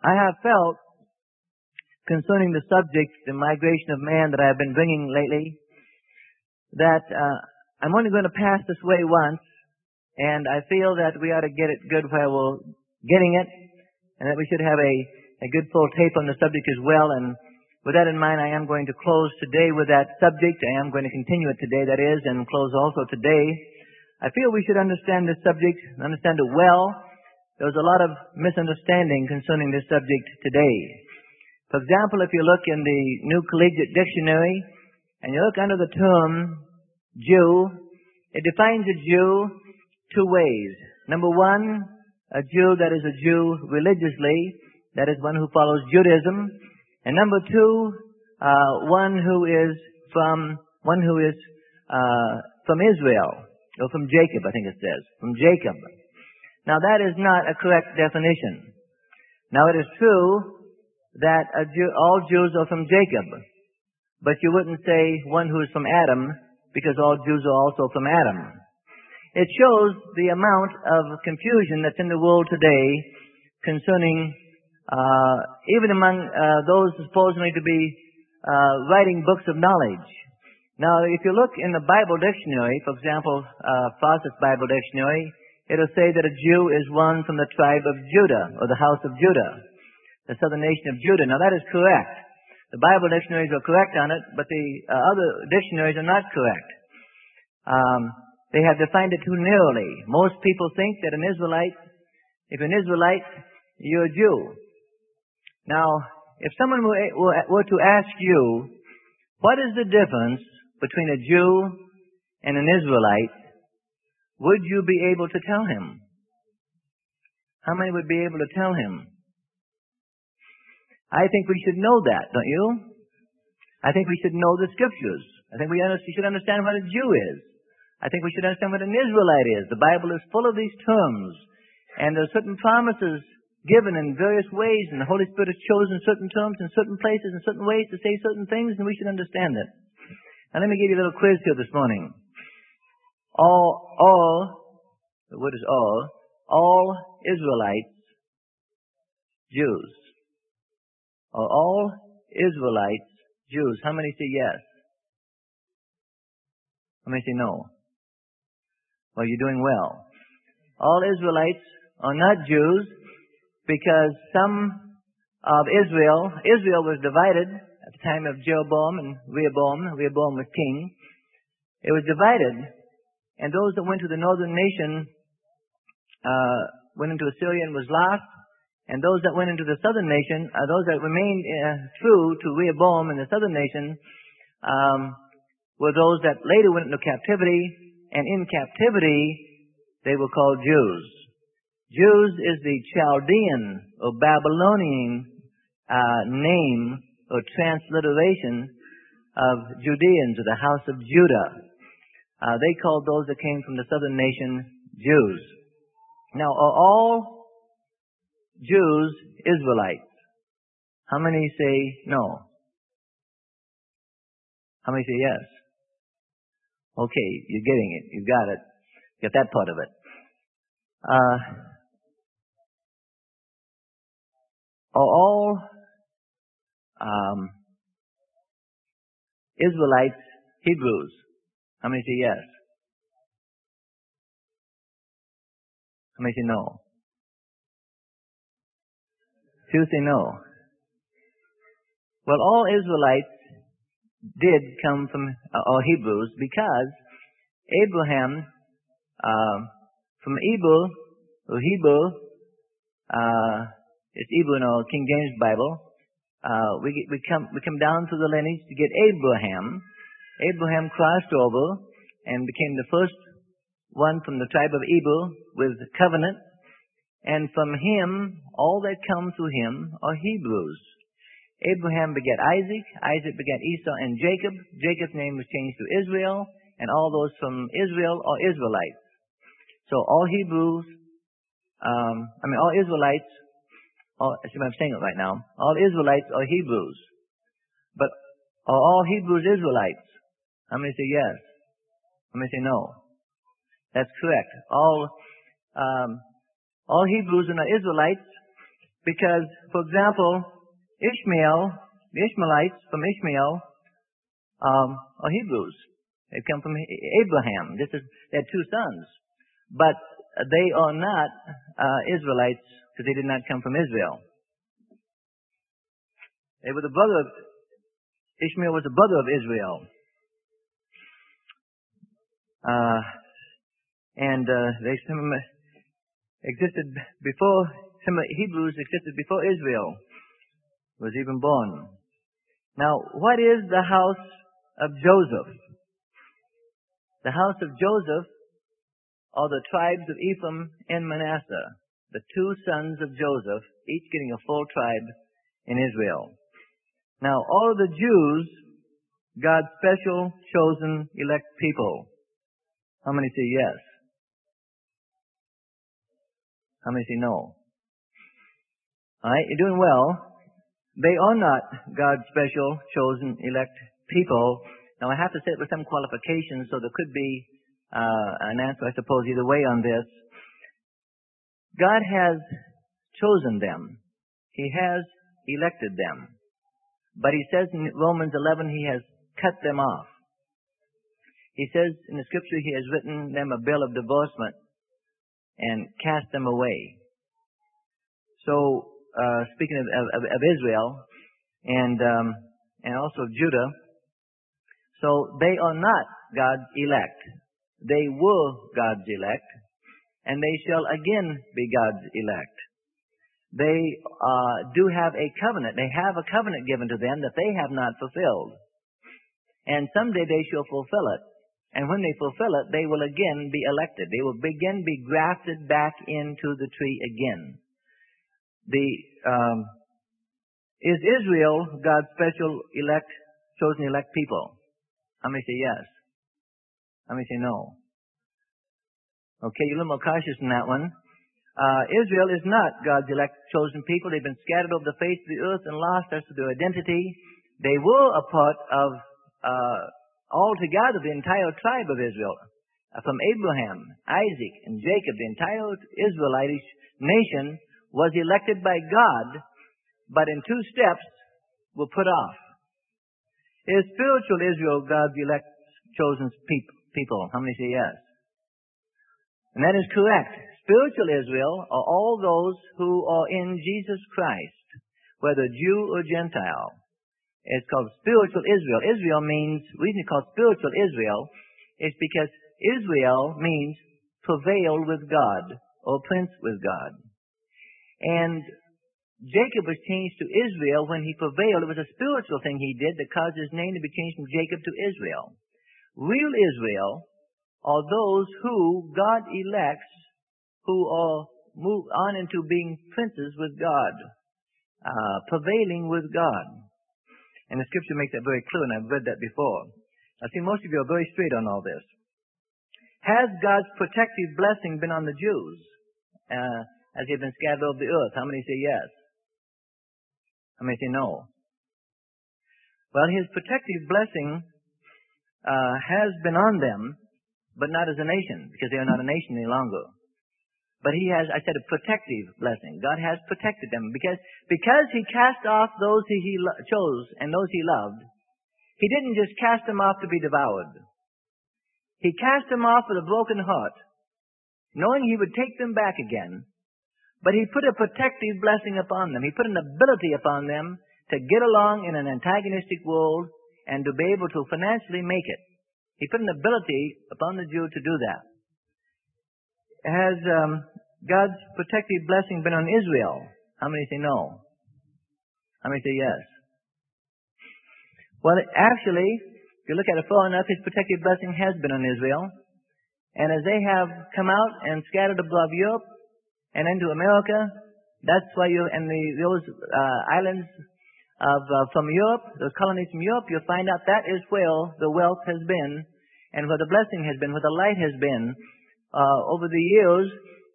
I have felt concerning the subject, the migration of man that I've been bringing lately, that I'm only going to pass this way once, and I feel that we ought to get it good while we're getting it, and that we should have a good full tape on the subject as well. And with that in mind, I am going to close today with that subject. I am going to continue it today, that is, and close also today. I feel we should understand this subject, understand it well. There's a lot of misunderstanding concerning this subject today. For example, if you look in the New Collegiate Dictionary, and you look under the term Jew, it defines a Jew two ways. Number one, a Jew that is a Jew religiously, that is one who follows Judaism. And number two, one who is from Israel, or from Jacob, I think it says, from Jacob. Now that is not a correct definition. Now it is true that all Jews are from Jacob, but you wouldn't say one who is from Adam, because all Jews are also from Adam. It shows the amount of confusion that's in the world today concerning, even among those supposedly to be writing books of knowledge. Now, if you look in the Bible dictionary, for example, Fawcett's Bible dictionary, it'll say that a Jew is one from the tribe of Judah, or the house of Judah, the southern nation of Judah. Now that is correct. The Bible dictionaries are correct on it, but the other dictionaries are not correct. They have defined it too narrowly. Most people think that if an Israelite, you're a Jew. Now, if someone were to ask you, what is the difference between a Jew and an Israelite, would you be able to tell him? How many would be able to tell him? I think we should know that, don't you? I think we should know the Scriptures. I think we should understand what a Jew is. I think we should understand what an Israelite is. The Bible is full of these terms. And there are certain promises given in various ways, and the Holy Spirit has chosen certain terms in certain places in certain ways to say certain things, and we should understand it. Now let me give you a little quiz here this morning. The word is all Israelites, Jews. Are all Israelites Jews? How many say yes? How many say no? Well, you're doing well. All Israelites are not Jews because some of Israel was divided at the time of Jeroboam and Rehoboam. Rehoboam was king. It was divided, and those that went to the northern nation went into Assyria and was lost. And those that went into the southern nation, those that remained true to Rehoboam and the southern nation, were those that later went into captivity, and in captivity, they were called Jews. Jews is the Chaldean or Babylonian name or transliteration of Judeans, or the house of Judah. They called those that came from the southern nation Jews. Now, are all Jews Israelites? How many say no? How many say yes? Okay, you're getting it. You've got it. Get that part of it. Are all Israelites Hebrews? How many say yes? How many say no? Few say no. Well, all Israelites did come from Hebrews, because Abraham, from Hebrew, it's Hebrew in our King James Bible. We come down through the lineage to get Abraham. Abraham crossed over and became the first one from the tribe of Hebrew with covenant. And from him, all that come through him are Hebrews. Abraham begat Isaac, Isaac begat Esau and Jacob. Jacob's name was changed to Israel, and all those from Israel are Israelites. So all Hebrews, all Israelites, I see if I'm saying it right now, all Israelites are Hebrews. But are all Hebrews Israelites? How many say yes? How many say no? That's correct. All Hebrews are not Israelites, Because, for example, Ishmael, the Ishmaelites from Ishmael are Hebrews. They come from Abraham. They had two sons. But they are not Israelites because they did not come from Israel. They were the brother of Ishmael was the brother of Israel. They existed before, some Hebrews existed before Israel was even born. Now, what is the house of Joseph? The house of Joseph are the tribes of Ephraim and Manasseh, the two sons of Joseph, each getting a full tribe in Israel. Now, all of the Jews, God's special, chosen, elect people. How many say yes? How many say no? All right, you're doing well. They are not God's special, chosen, elect people. Now, I have to say it with some qualifications, so there could be an answer, I suppose, either way on this. God has chosen them. He has elected them. But He says in Romans 11, He has cut them off. He says in the Scripture, He has written them a bill of divorcement and cast them away. So, speaking of Israel and also of Judah, so they are not God's elect. They were God's elect, and they shall again be God's elect. They do have a covenant. They have a covenant given to them that they have not fulfilled. And someday they shall fulfill it. And when they fulfill it, they will again be elected. They will again be grafted back into the tree again. Is Israel God's special elect, chosen elect people? How many say yes? How many say no? Okay, you're a little more cautious in that one. Israel is not God's elect, chosen people. They've been scattered over the face of the earth and lost as to their identity. They were a part of, altogether, the entire tribe of Israel. From Abraham, Isaac, and Jacob, the entire Israelitish nation was elected by God, but in two steps were put off. Is spiritual Israel God's elect, chosen people? How many say yes? And that is correct. Spiritual Israel are all those who are in Jesus Christ, whether Jew or Gentile. It's called spiritual Israel. Israel means, the reason it's called spiritual Israel is because Israel means prevail with God or prince with God. And Jacob was changed to Israel when he prevailed. It was a spiritual thing he did that caused his name to be changed from Jacob to Israel. Real Israel are those who God elects, who are moved on into being princes with God, prevailing with God. And the Scripture makes that very clear, and I've read that before. I see most of you are very straight on all this. Has God's protective blessing been on the Jews as they've been scattered over the earth? How many say yes? How many say no? Well, His protective blessing has been on them, but not as a nation, because they are not a nation any longer. But He has, I said, a protective blessing. God has protected them because He cast off those He chose and those He loved. He didn't just cast them off to be devoured. He cast them off with a broken heart, knowing He would take them back again. But He put a protective blessing upon them. He put an ability upon them to get along in an antagonistic world and to be able to financially make it. He put an ability upon the Jew to do that. Has God's protective blessing been on Israel? How many say no? How many say yes? Well, actually, if you look at it far enough, His protective blessing has been on Israel. And as they have come out and scattered above Europe and into America, that's why those islands from Europe, those colonies from Europe, you'll find out that is where the wealth has been and where the blessing has been, where the light has been. Over the years,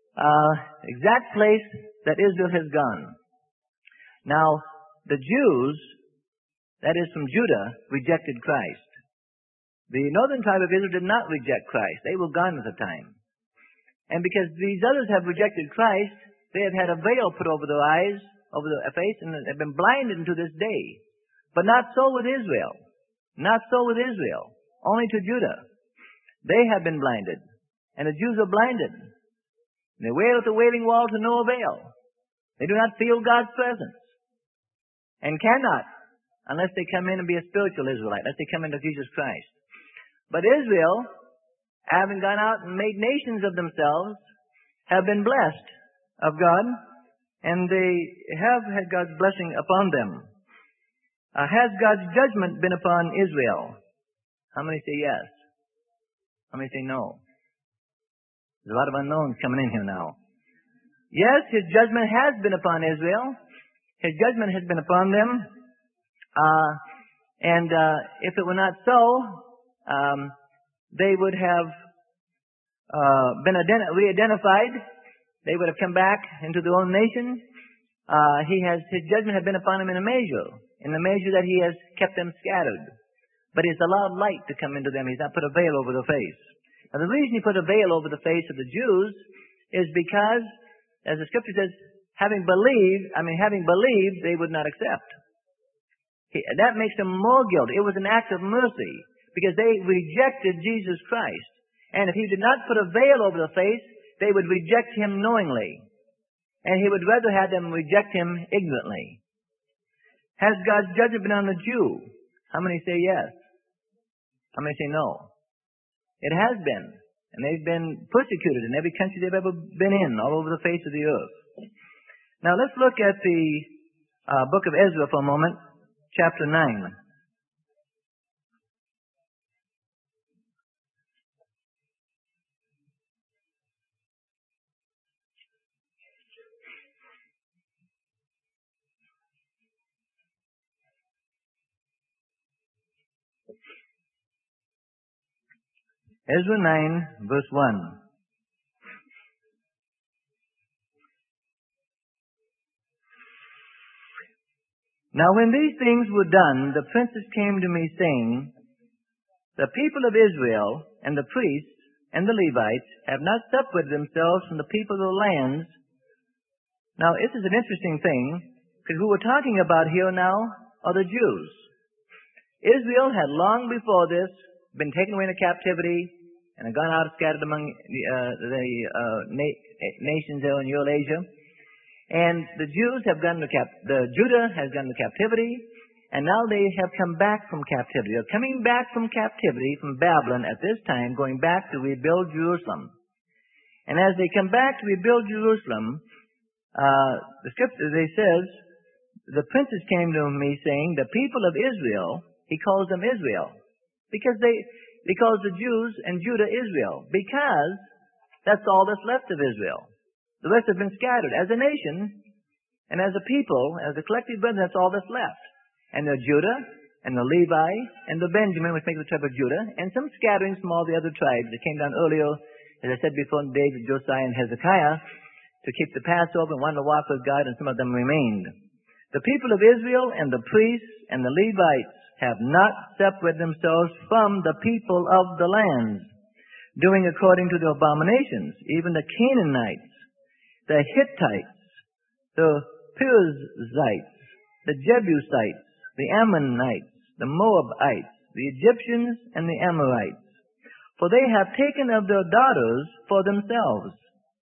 exact place that Israel has gone. Now, the Jews, that is from Judah, rejected Christ. The northern tribe of Israel did not reject Christ. They were gone at the time. And because these others have rejected Christ, they have had a veil put over their eyes, over the face and have been blinded unto this day. But not so with Israel. Not so with Israel. Only to Judah. They have been blinded. And the Jews are blinded. They wail at the wailing wall to no avail. They do not feel God's presence. And cannot, unless they come in and be a spiritual Israelite, unless they come into Jesus Christ. But Israel, having gone out and made nations of themselves, have been blessed of God, and they have had God's blessing upon them. Has God's judgment been upon Israel? How many say yes? How many say no? There's a lot of unknowns coming in here now. Yes, His judgment has been upon Israel. His judgment has been upon them. If it were not so, they would have been re-identified. They would have come back into their own nation. His judgment had been upon them in the measure that He has kept them scattered. But He's allowed light to come into them. He's not put a veil over their face. Now, the reason He put a veil over the face of the Jews is because, as the Scripture says, having believed, they would not accept. That makes them more guilty. It was an act of mercy because they rejected Jesus Christ. And if He did not put a veil over the face, they would reject Him knowingly. And He would rather have them reject Him ignorantly. Has God's judgment been on the Jew? How many say yes? How many say no? It has been. And they've been persecuted in every country they've ever been in, all over the face of the earth. Now let's look at the book of Ezra for a moment, chapter 9. Ezra 9, verse 1. Now when these things were done, the princes came to me, saying, The people of Israel, and the priests, and the Levites, have not separated themselves from the people of the lands. Now, this is an interesting thing, because who we're talking about here now are the Jews. Israel had long before this been taken away into captivity and had gone out scattered among the nations there in Eurasia. And the Jews have gone to Judah has gone to captivity, and now they have come back from captivity. They're coming back from captivity from Babylon at this time, going back to rebuild Jerusalem. And as they come back to rebuild Jerusalem, the scripture, they says, the princes came to me saying, the people of Israel, he calls them Israel, because he calls the Jews and Judah Israel, because that's all that's left of Israel. The rest have been scattered. As a nation, and as a people, as a collective brethren, that's all that's left. And the Judah, and the Levi, and the Benjamin, which make the tribe of Judah, and some scatterings from all the other tribes that came down earlier, as I said before, in David, Josiah, and Hezekiah, to keep the Passover and wanted to walk with God, and some of them remained. The people of Israel, and the priests, and the Levites have not separated themselves from the people of the lands, doing according to the abominations, even the Canaanites, the Hittites, the Perizzites, the Jebusites, the Ammonites, the Moabites, the Egyptians, and the Amorites. For they have taken of their daughters for themselves,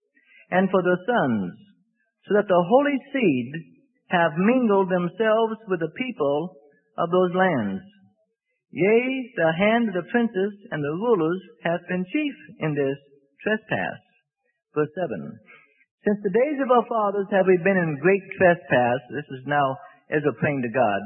and for their sons, so that the holy seed have mingled themselves with the people of those lands. Yea, the hand of the princes and the rulers hath been chief in this trespass. Verse 7. Since the days of our fathers have we been in great trespass. This is now Ezra praying to God.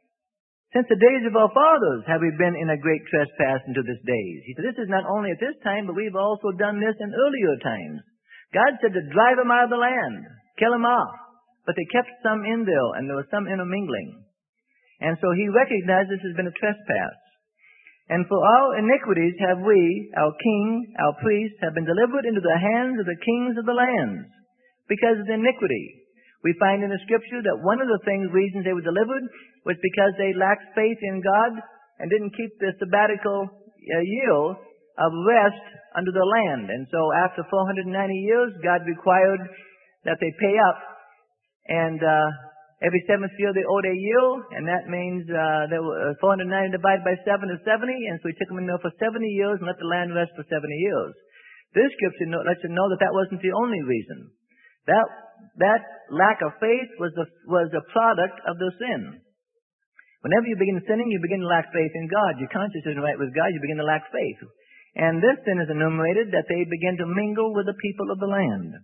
Since the days of our fathers have we been in a great trespass unto this day. He said, this is not only at this time, but we've also done this in earlier times. God said to drive them out of the land, kill them off. But they kept some in there, and there was some intermingling. And so he recognized this has been a trespass. And for our iniquities have we, our king, our priests, have been delivered into the hands of the kings of the lands, because of the iniquity. We find in the scripture that one of the reasons they were delivered was because they lacked faith in God and didn't keep the sabbatical year of rest under the land. And so after 490 years, God required that they pay up and Every seventh year they owed a yield, and that means 490 divided by 7 is 70, and so he took them in there for 70 years and let the land rest for 70 years. This scripture lets you know that that wasn't the only reason. That lack of faith was a product of the sin. Whenever you begin sinning, you begin to lack faith in God. Your conscience isn't right with God, you begin to lack faith. And this sin is enumerated that they begin to mingle with the people of the land.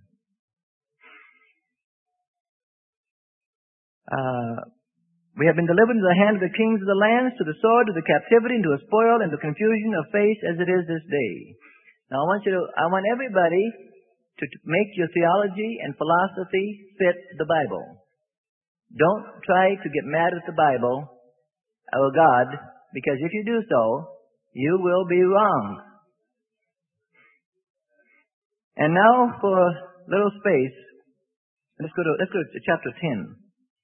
We have been delivered into the hand of the kings of the lands, to the sword, to the captivity, and to a spoil, and to confusion of face as it is this day. Now I want everybody to make your theology and philosophy fit the Bible. Don't try to get mad at the Bible or God, because if you do so, you will be wrong. And now for a little space, let's go to chapter 10.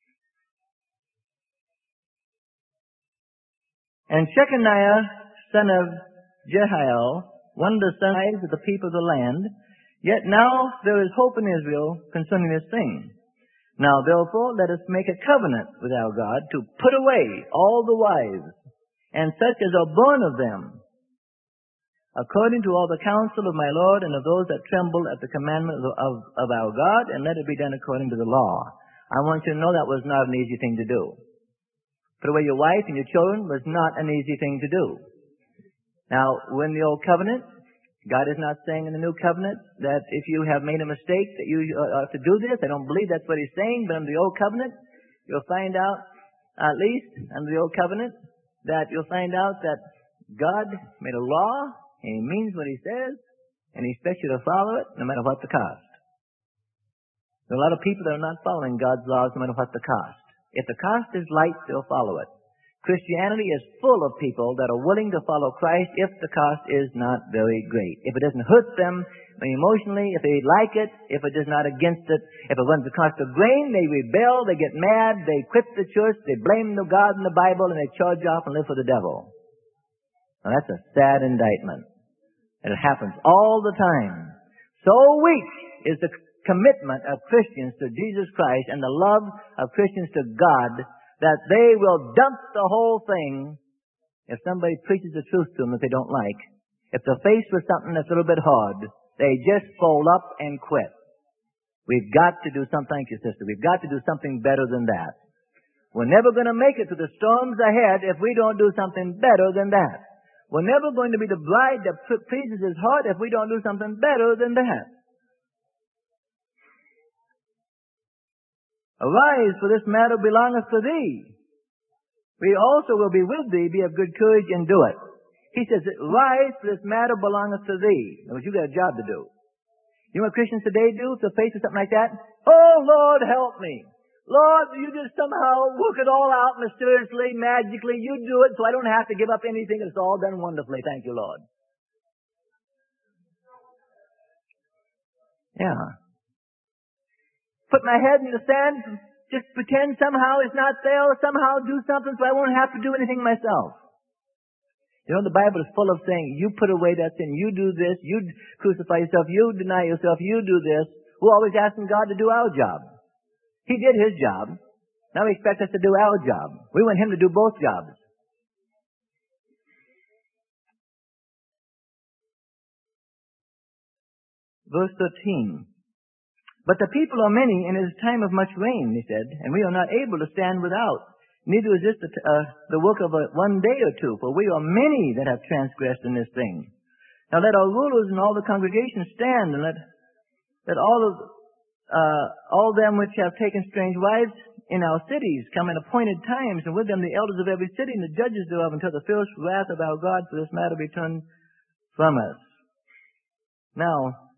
And Shechaniah, son of Jehiel, one of the sons of the people of the land, yet now there is hope in Israel concerning this thing. Now therefore let us make a covenant with our God to put away all the wives, and such as are born of them, according to all the counsel of my Lord and of those that tremble at the commandment of our God, and let it be done according to the law. I want you to know that was not an easy thing to do. Put away your wife and your children was not an easy thing to do. Now, in the Old Covenant, God is not saying in the New Covenant that if you have made a mistake that you have to do this. I don't believe that's what He's saying, but under the Old Covenant, you'll find out, at least under the Old Covenant, that you'll find out that God made a law, and He means what He says, and He expects you to follow it no matter what the cost. There are a lot of people that are not following God's laws no matter what the cost. If the cost is light, they'll follow it. Christianity is full of people that are willing to follow Christ if the cost is not very great. If it doesn't hurt them emotionally, if they like it, if it is not against it, if it runs the cost of grain, they rebel, they get mad, they quit the church, they blame the God in the Bible, and they charge off and live for the devil. Now that's a sad indictment. And it happens all the time. So weak is the commitment of Christians to Jesus Christ and the love of Christians to God that they will dump the whole thing if somebody preaches the truth to them that they don't like. If they're faced with something that's a little bit hard, they just fold up and quit. We've got to do something, thank you, sister. We've got to do something better than that. We're never going to make it through the storms ahead if we don't do something better than that. We're never going to be the bride that pleases His heart if we don't do something better than that. Arise, for this matter belongeth to thee. We also will be with thee, be of good courage, and do it. He says, rise, for this matter belongeth to thee. Now, you've got a job to do. You know what Christians today do if they're faced with something like that? Oh, Lord, help me. Lord, you just somehow work it all out mysteriously, magically. You do it so I don't have to give up anything. It's all done wonderfully. Thank you, Lord. Yeah. Put my head in the sand, just pretend somehow it's not there, or somehow do something so I won't have to do anything myself. You know, the Bible is full of saying, you put away that sin, you do this, you crucify yourself, you deny yourself, you do this. We're always asking God to do our job. He did His job. Now He expects us to do our job. We want Him to do both jobs. Verse 13. But the people are many, and it is time of much rain, he said, and we are not able to stand without. Neither is this the work of one day or two, for we are many that have transgressed in this thing. Now let our rulers and all the congregation stand, and let all them which have taken strange wives in our cities come in appointed times, and with them the elders of every city and the judges thereof, until the fierce wrath of our God for this matter be turned from us. Now,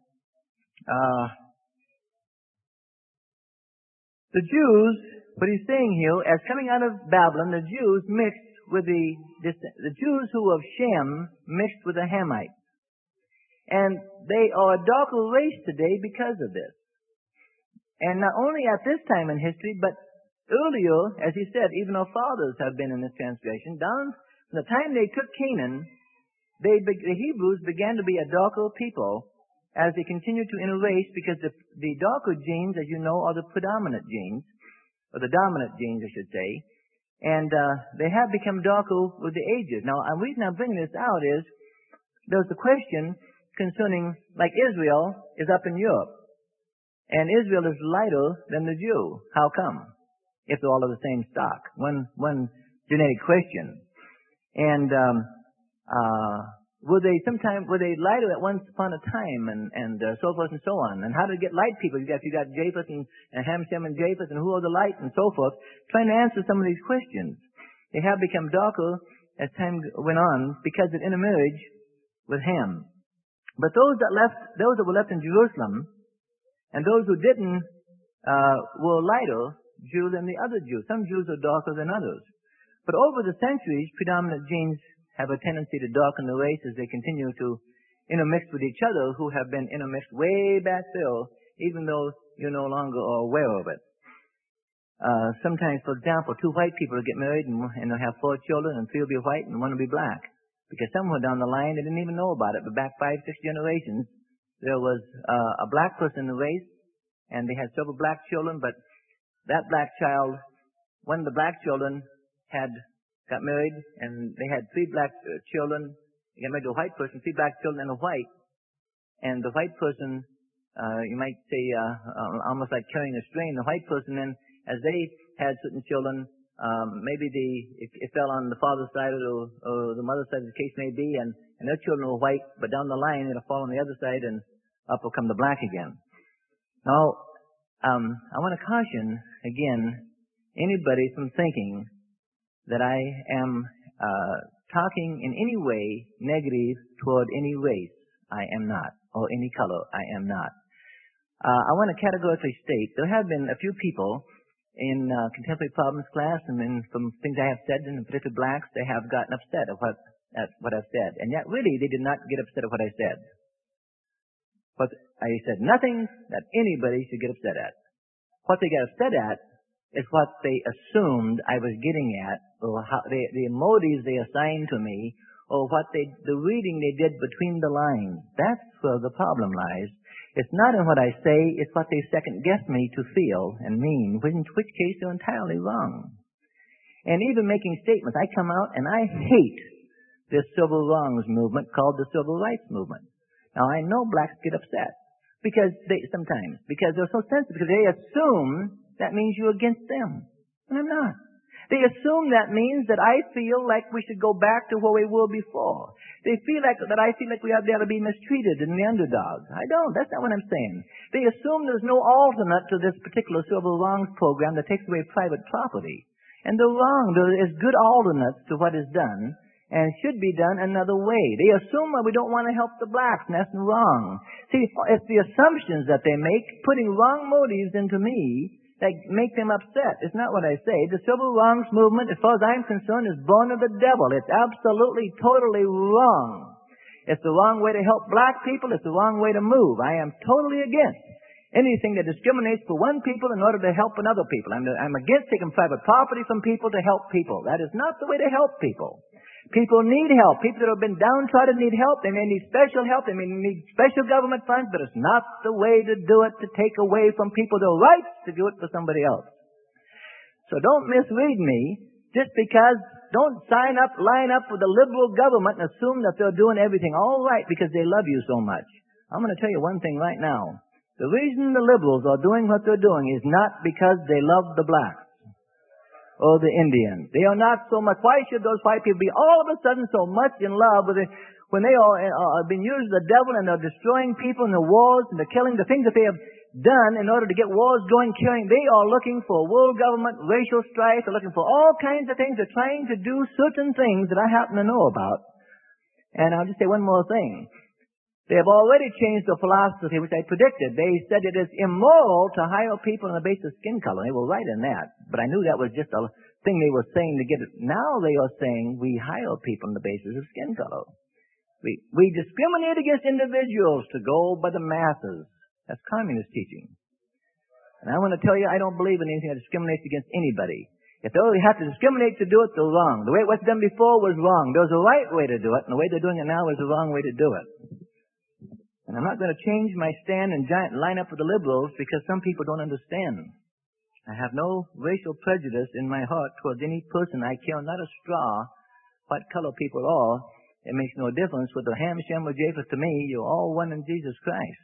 the Jews, what he's saying here, as coming out of Babylon, the Jews mixed with the Jews who of Shem mixed with the Hamites. And they are a darker race today because of this. And not only at this time in history, but earlier, as he said, even our fathers have been in this transgression. Down from the time they took Canaan, the Hebrews began to be a darker people as they continue to interrace, because the darker genes, as you know, are the predominant genes. or the dominant genes, I should say, and they have become darker with the ages. Now, the reason I'm bringing this out is there's the question concerning, like Israel is up in Europe, and Israel is lighter than the Jew. How come? If they're all of the same stock. One genetic question. And were they lighter at once upon a time, and so forth and so on? And how to get light people? You got Japheth and Ham, Shem, and Japheth, and who are the light, and so forth. Trying to answer some of these questions. They have become darker as time went on because of intermarriage with Ham. But those that were left in Jerusalem, and those who didn't, were lighter Jews than the other Jews. Some Jews are darker than others. But over the centuries, predominant genes have a tendency to darken the race as they continue to intermix with each other, who have been intermixed way back there, even though you no longer are aware of it. Sometimes, for example, two white people will get married and they'll have 4 children, and 3 will be white and 1 will be black. Because somewhere down the line, they didn't even know about it, but back 5, 6 generations, there was a black person in the race, and they had several black children, but that black child, one of the black children got married, and they had 3 black children. They got married to a white person, 3 black children and a white. And the white person, you might say, almost like carrying a strain, the white person then, as they had certain children, maybe it fell on the father's side or the mother's side, as the case may be, and their children were white, but down the line it'll fall on the other side and up will come the black again. Now, I want to caution, again, anybody from thinking that I am talking in any way negative toward any race. I am not. Or any color. I am not. I want to categorically state there have been a few people in contemporary problems class, and then from things I have said, in particular blacks, they have gotten upset at what I've said. And yet, really, they did not get upset at what I said. But I said nothing that anybody should get upset at. What they got upset at is what they assumed I was getting at, or how the motives they assigned to me, or the reading they did between the lines. That's where the problem lies. It's not in what I say, it's what they second-guess me to feel and mean, in which case they're entirely wrong. And even making statements, I come out and I hate this civil wrongs movement called the civil rights movement. Now, I know blacks get upset because they're so sensitive, because they assume that means you're against them. And I'm not. They assume that means that I feel like we should go back to where we were before. They feel like that I feel like we ought to be mistreated and the underdog. I don't. That's not what I'm saying. They assume there's no alternate to this particular civil wrongs program that takes away private property. And they're wrong. There is good alternates to what is done and should be done another way. They assume that we don't want to help the blacks, and that's wrong. See, it's the assumptions that they make, putting wrong motives into me, that make them upset. It's not what I say. The civil wrongs movement, as far as I'm concerned, is born of the devil. It's absolutely, totally wrong. It's the wrong way to help black people. It's the wrong way to move. I am totally against anything that discriminates for one people in order to help another people. I'm against taking private property from people to help people. That is not the way to help people. People need help. People that have been downtrodden need help. They may need special help. They may need special government funds, but it's not the way to do it, to take away from people their rights to do it for somebody else. So don't misread me just because don't line up with the liberal government and assume that they're doing everything all right because they love you so much. I'm going to tell you one thing right now. The reason the liberals are doing what they're doing is not because they love the blacks or the Indians. They are not so much. Why should those white people be all of a sudden so much in love with it when they are been used the devil and they're destroying people in the wars and they're killing the things that they have done in order to get wars going, killing. They are looking for world government, racial strife. They're looking for all kinds of things. They're trying to do certain things that I happen to know about. And I'll just say one more thing. They have already changed the philosophy, which I predicted. They said it is immoral to hire people on the basis of skin color. They were right in that. But I knew that was just a thing they were saying to get it. Now they are saying we hire people on the basis of skin color. We discriminate against individuals to go by the masses. That's communist teaching. And I want to tell you, I don't believe in anything that discriminates against anybody. If they have to discriminate to do it, they're wrong. The way it was done before was wrong. There was a right way to do it, and the way they're doing it now is the wrong way to do it. And I'm not going to change my stand and line up with the liberals because some people don't understand. I have no racial prejudice in my heart towards any person. I care not a straw what color people are. It makes no difference whether Ham, Shem, or Japheth. To me, you're all one in Jesus Christ.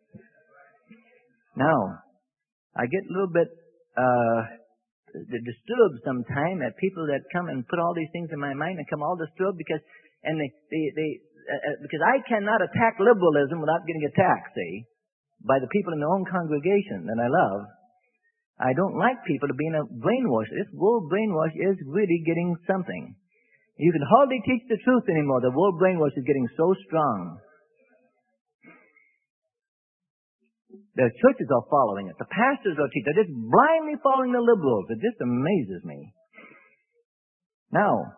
Now, I get a little bit disturbed sometimes at people that come and put all these things in my mind and come all disturbed because I cannot attack liberalism without getting attacked, see, by the people in their own congregation that I love. I don't like people to be in a brainwash. This world brainwash is really getting something. You can hardly teach the truth anymore. The world brainwash is getting so strong. The churches are following it. The pastors are teaching. They're just blindly following the liberals. It just amazes me. Now,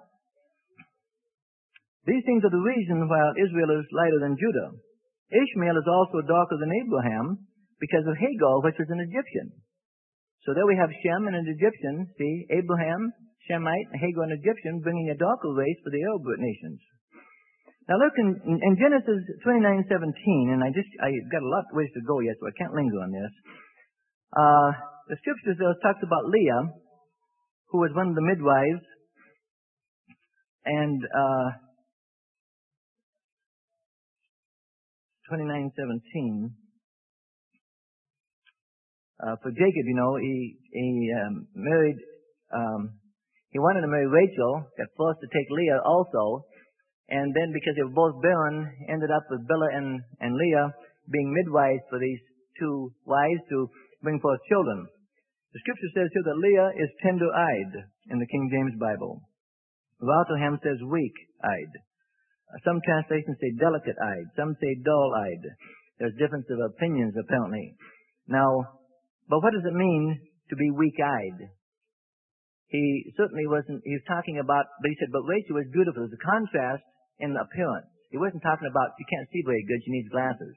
these things are the reason why Israel is lighter than Judah. Ishmael is also darker than Abraham because of Hagar, which was an Egyptian. So there we have Shem and an Egyptian. See, Abraham, Shemite, Hagar, an Egyptian, bringing a darker race for the Arab nations. Now look in Genesis 29:17, and I got a lot of ways to go yet, so I can't linger on this. The scriptures talks about Leah, who was one of the midwives, and 29:17. For Jacob, you know, he married, he wanted to marry Rachel, got forced to take Leah also, and then because they were both barren, ended up with Bilhah and Leah being midwives for these two wives to bring forth children. The scripture says here that Leah is tender-eyed in the King James Bible. Rotherham says weak-eyed. Some translations say delicate-eyed. Some say dull-eyed. There's difference of opinions, apparently. Now, but what does it mean to be weak-eyed? He certainly wasn't, he was talking about, but he said, but Rachel was beautiful. There's a contrast in the appearance. He wasn't talking about, she can't see very good, she needs glasses.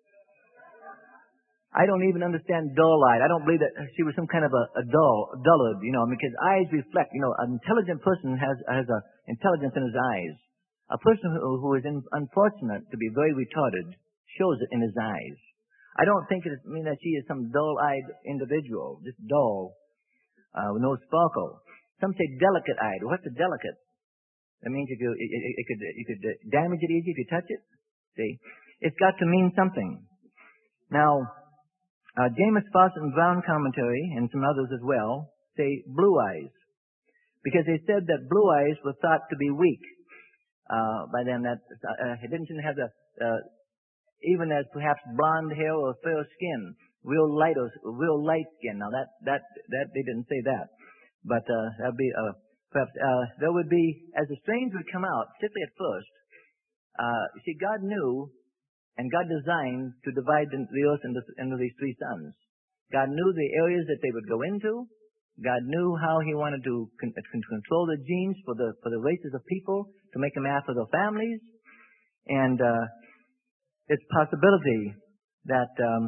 I don't even understand dull-eyed. I don't believe that she was some kind of a dullard, you know, because eyes reflect, you know, an intelligent person has a intelligence in his eyes. A person who is unfortunate to be very retarded shows it in his eyes. I don't think it means that she is some dull-eyed individual, just dull, with no sparkle. Some say delicate-eyed. What's a delicate? That means you could damage it easy if you touch it. See, it's got to mean something. Now, James Fawcett and Brown commentary and some others as well say blue eyes, because they said that blue eyes were thought to be weak by them. That it didn't seem to have the even as perhaps blonde hair or fair skin, real light skin. Now that they didn't say that, but that'd be perhaps there would be, as the strains would come out, particularly at first. You see, God knew and God designed to divide the earth into these three sons. God knew the areas that they would go into. God knew how He wanted to control the genes for the races of people, to make them after their families, and it's possibility that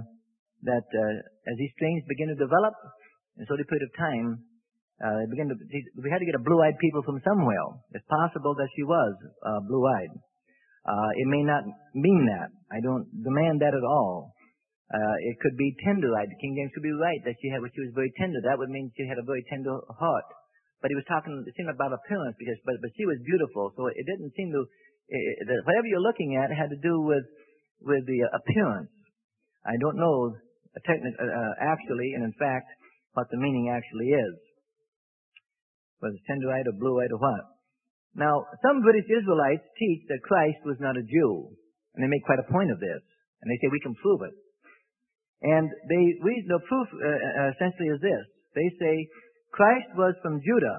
as these strains begin to develop, in a short period of time, we had to get a blue-eyed people from somewhere. It's possible that she was blue-eyed. It may not mean that. I don't demand that at all. It could be tender-eyed. King James could be right that she was very tender. That would mean she had a very tender heart. But he was talking, it seemed about appearance, but she was beautiful, so it didn't seem to. Whatever you're looking at had to do with the appearance. I don't know actually, and in fact, what the meaning actually is. Whether it's tender-eyed or blue-eyed or what. Now, some British Israelites teach that Christ was not a Jew, and they make quite a point of this, and they say we can prove it. And the proof essentially is this. They say Christ was from Judah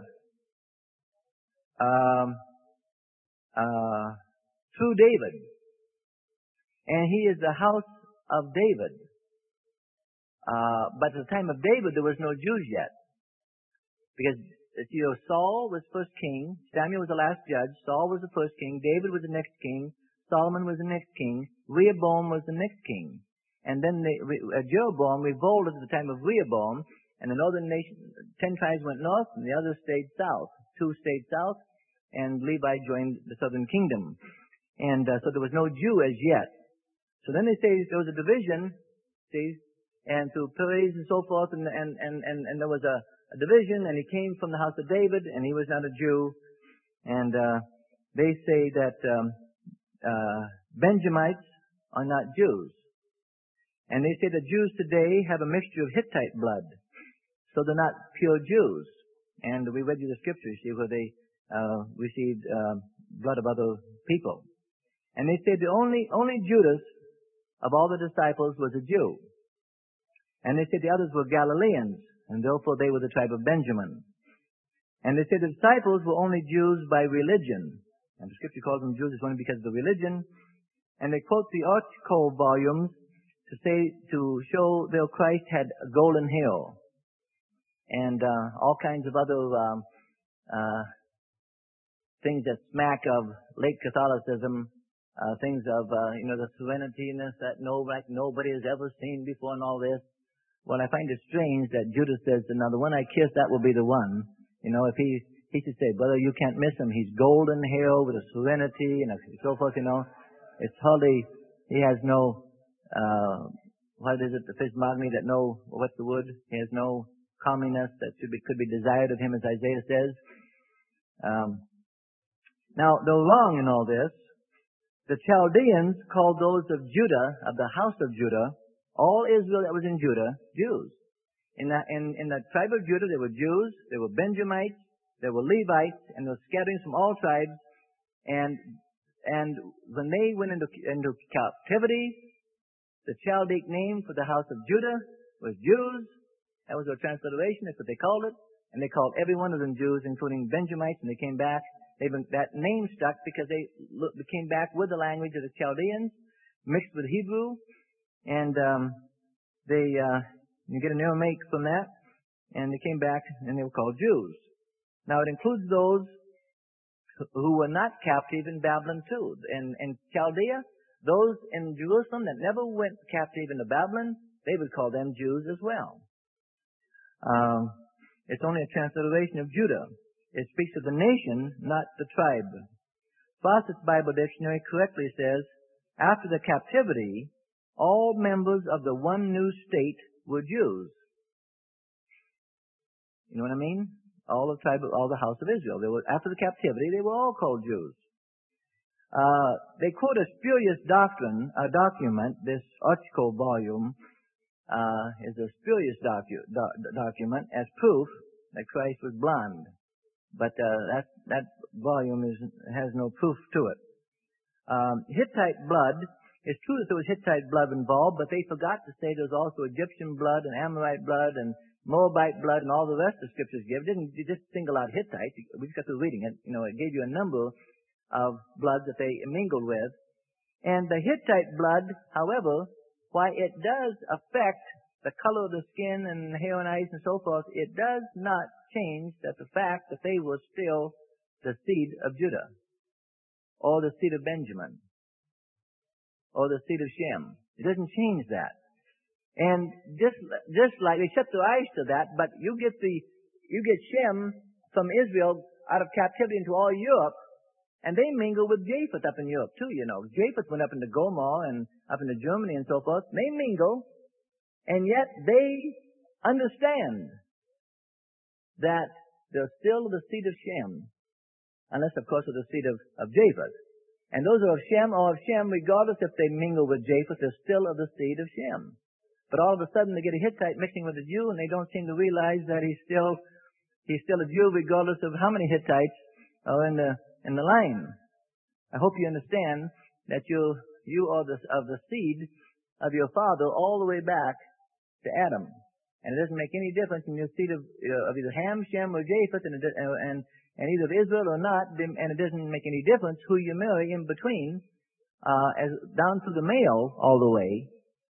through David. And He is the house of David. But at the time of David, there was no Jews yet. Because, Saul was first king, Samuel was the last judge, Saul was the first king, David was the next king, Solomon was the next king, Rehoboam was the next king. And then Jeroboam revolted at the time of Rehoboam, and the northern nation, 10 tribes went north, and the others stayed south. 2 stayed south, and Levi joined the southern kingdom. And so there was no Jew as yet. So then they say there was a division, see, and through praise and so forth, and there was a division, and he came from the house of David, and he was not a Jew. And they say that Benjamites are not Jews. And they say that Jews today have a mixture of Hittite blood, so they're not pure Jews. And we read you the scriptures, see, where they received blood of other people. And they say the only Judas of all the disciples was a Jew. And they said the others were Galileans, and therefore they were the tribe of Benjamin. And they said the disciples were only Jews by religion. And the scripture calls them Jews only because of the religion. And they quote the article volumes to show that Christ had golden hair. And all kinds of other things that smack of late Catholicism, things of the serenityness that nobody has ever seen before and all this. Well, I find it strange that Judas says, "Now the one I kiss, that will be the one." If he should say, "Brother, you can't miss him. He's golden hair with a serenity and so forth." It's hardly. He has no. What is it? The physiognomy that no. What's the word? He has no comeliness that could be desired of him, as Isaiah says. Now they're wrong in all this. The Chaldeans called those of Judah, of the house of Judah, all Israel that was in Judah, Jews. In the tribe of Judah, there were Jews, there were Benjamites, there were Levites, and there were scatterings from all tribes. And when they went into captivity, the Chaldaic name for the house of Judah was Jews. That was their transliteration. That's what they called it. And they called every one of them Jews, including Benjamites, and they came back. That name stuck because they came back with the language of the Chaldeans, mixed with Hebrew, and you get an Aramaic from that, and they came back and they were called Jews. Now it includes those who were not captive in Babylon too. In Chaldea, those in Jerusalem that never went captive into Babylon, they would call them Jews as well. It's only a transliteration of Judah. It speaks of the nation, not the tribe. Fawcett's Bible Dictionary correctly says, after the captivity, all members of the one new state were Jews. You know what I mean? All the house of Israel. After the captivity, they were all called Jews. They quote a spurious document. This article volume is a spurious document as proof that Christ was blind. But that volume has no proof to it. Hittite blood. It's true that there was Hittite blood involved, but they forgot to say there was also Egyptian blood and Amorite blood and Moabite blood and all the rest the scriptures give. It didn't just single out Hittite. We just got through reading it. It gave you a number of blood that they mingled with. And the Hittite blood, however, why it does affect the color of the skin and the hair and eyes and so forth, it does not change the fact that they were still the seed of Judah, or the seed of Benjamin, or the seed of Shem. It doesn't change that. And just like they shut their eyes to that, but you get Shem from Israel out of captivity into all Europe, and they mingle with Japheth up in Europe too, Japheth went up into Gomer and up into Germany and so forth. They mingle, and yet they understand that they're still the seed of Shem, unless, of course, they're the seed of Japheth. And those are of Shem, regardless if they mingle with Japheth, they're still of the seed of Shem. But all of a sudden they get a Hittite mixing with a Jew, and they don't seem to realize that he's still a Jew, regardless of how many Hittites are in the line. I hope you understand that you are of the seed of your father all the way back to Adam. And it doesn't make any difference in your seed of either Ham, Shem, or Japheth, and either of Israel or not, and it doesn't make any difference who you marry in between, as down through the male all the way.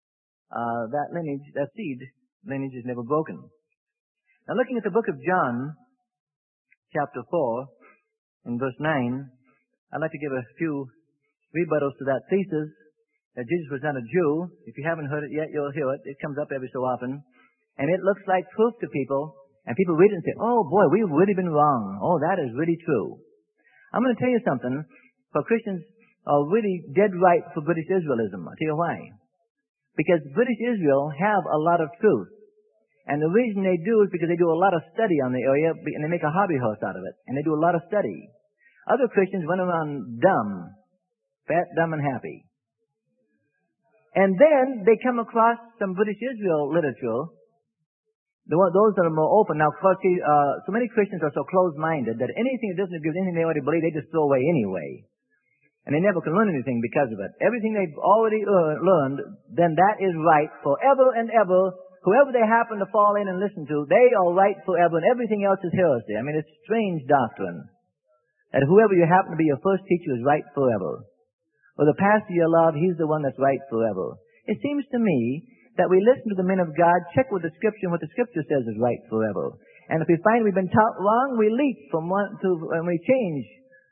That seed lineage is never broken. Now, looking at the book of John, chapter 4, in verse 9, I'd like to give a few rebuttals to that thesis that Jesus was not a Jew. If you haven't heard it yet, you'll hear it. It comes up every so often. And it looks like proof to people. And people read it and say, oh boy, we've really been wrong. Oh, that is really true. I'm going to tell you something. For Christians are really dead right for British Israelism. I'll tell you why. Because British Israel have a lot of truth. And the reason they do is because they do a lot of study on the area, and they make a hobby horse out of it. And they do a lot of study. Other Christians run around dumb, fat, dumb, and happy. And then they come across some British Israel literature, those that are more open. Now, so many Christians are so closed-minded that anything that doesn't agree with anything they already believe, they just throw away anyway. And they never can learn anything because of it. Everything they've already learned, then that is right forever and ever. Whoever they happen to fall in and listen to, they are right forever, and everything else is heresy. I mean, it's strange doctrine. That whoever you happen to be, your first teacher is right forever. Or the pastor you love, he's the one that's right forever. It seems to me that we listen to the men of God, check with the Scripture, and what the Scripture says is right forever. And if we find we've been taught wrong, we leap from one to, and we change.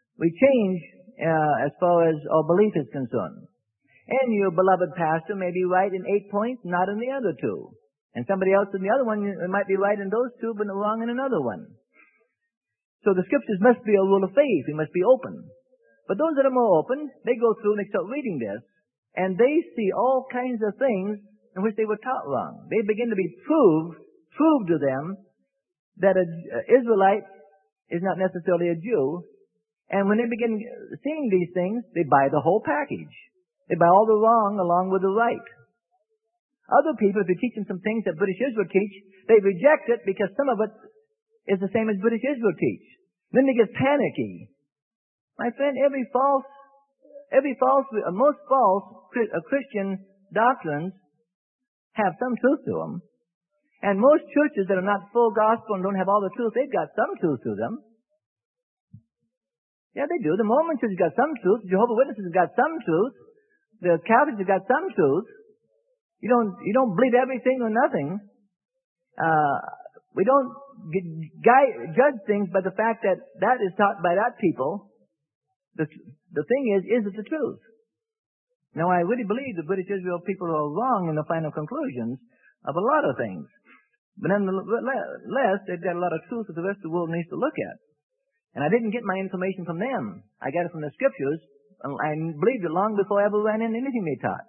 As far as our belief is concerned. And your beloved pastor may be right in 8 points, not in the other 2. And somebody else in the other one might be right in those 2, but wrong in another one. So the Scriptures must be a rule of faith. We must be open. But those that are more open, they go through and they start reading this, and they see all kinds of things in which they were taught wrong. They begin to be proved to them that an Israelite is not necessarily a Jew. And when they begin seeing these things, they buy the whole package. They buy all the wrong along with the right. Other people, if you teach them some things that British Israel teach, they reject it because some of it is the same as British Israel teach. Then they get panicky. My friend, most false Christian doctrines have some truth to them. And most churches that are not full gospel and don't have all the truth, they've got some truth to them. Yeah, they do. The Mormon Church has got some truth. The Jehovah's Witnesses has got some truth. The Catholics have got some truth. You don't believe everything or nothing. We don't judge things by the fact that that is taught by that people. The thing is it the truth? Now, I really believe the British Israel people are wrong in the final conclusions of a lot of things. But nonetheless, they've got a lot of truth that the rest of the world needs to look at. And I didn't get my information from them. I got it from the Scriptures. I believed it long before I ever ran into anything they taught.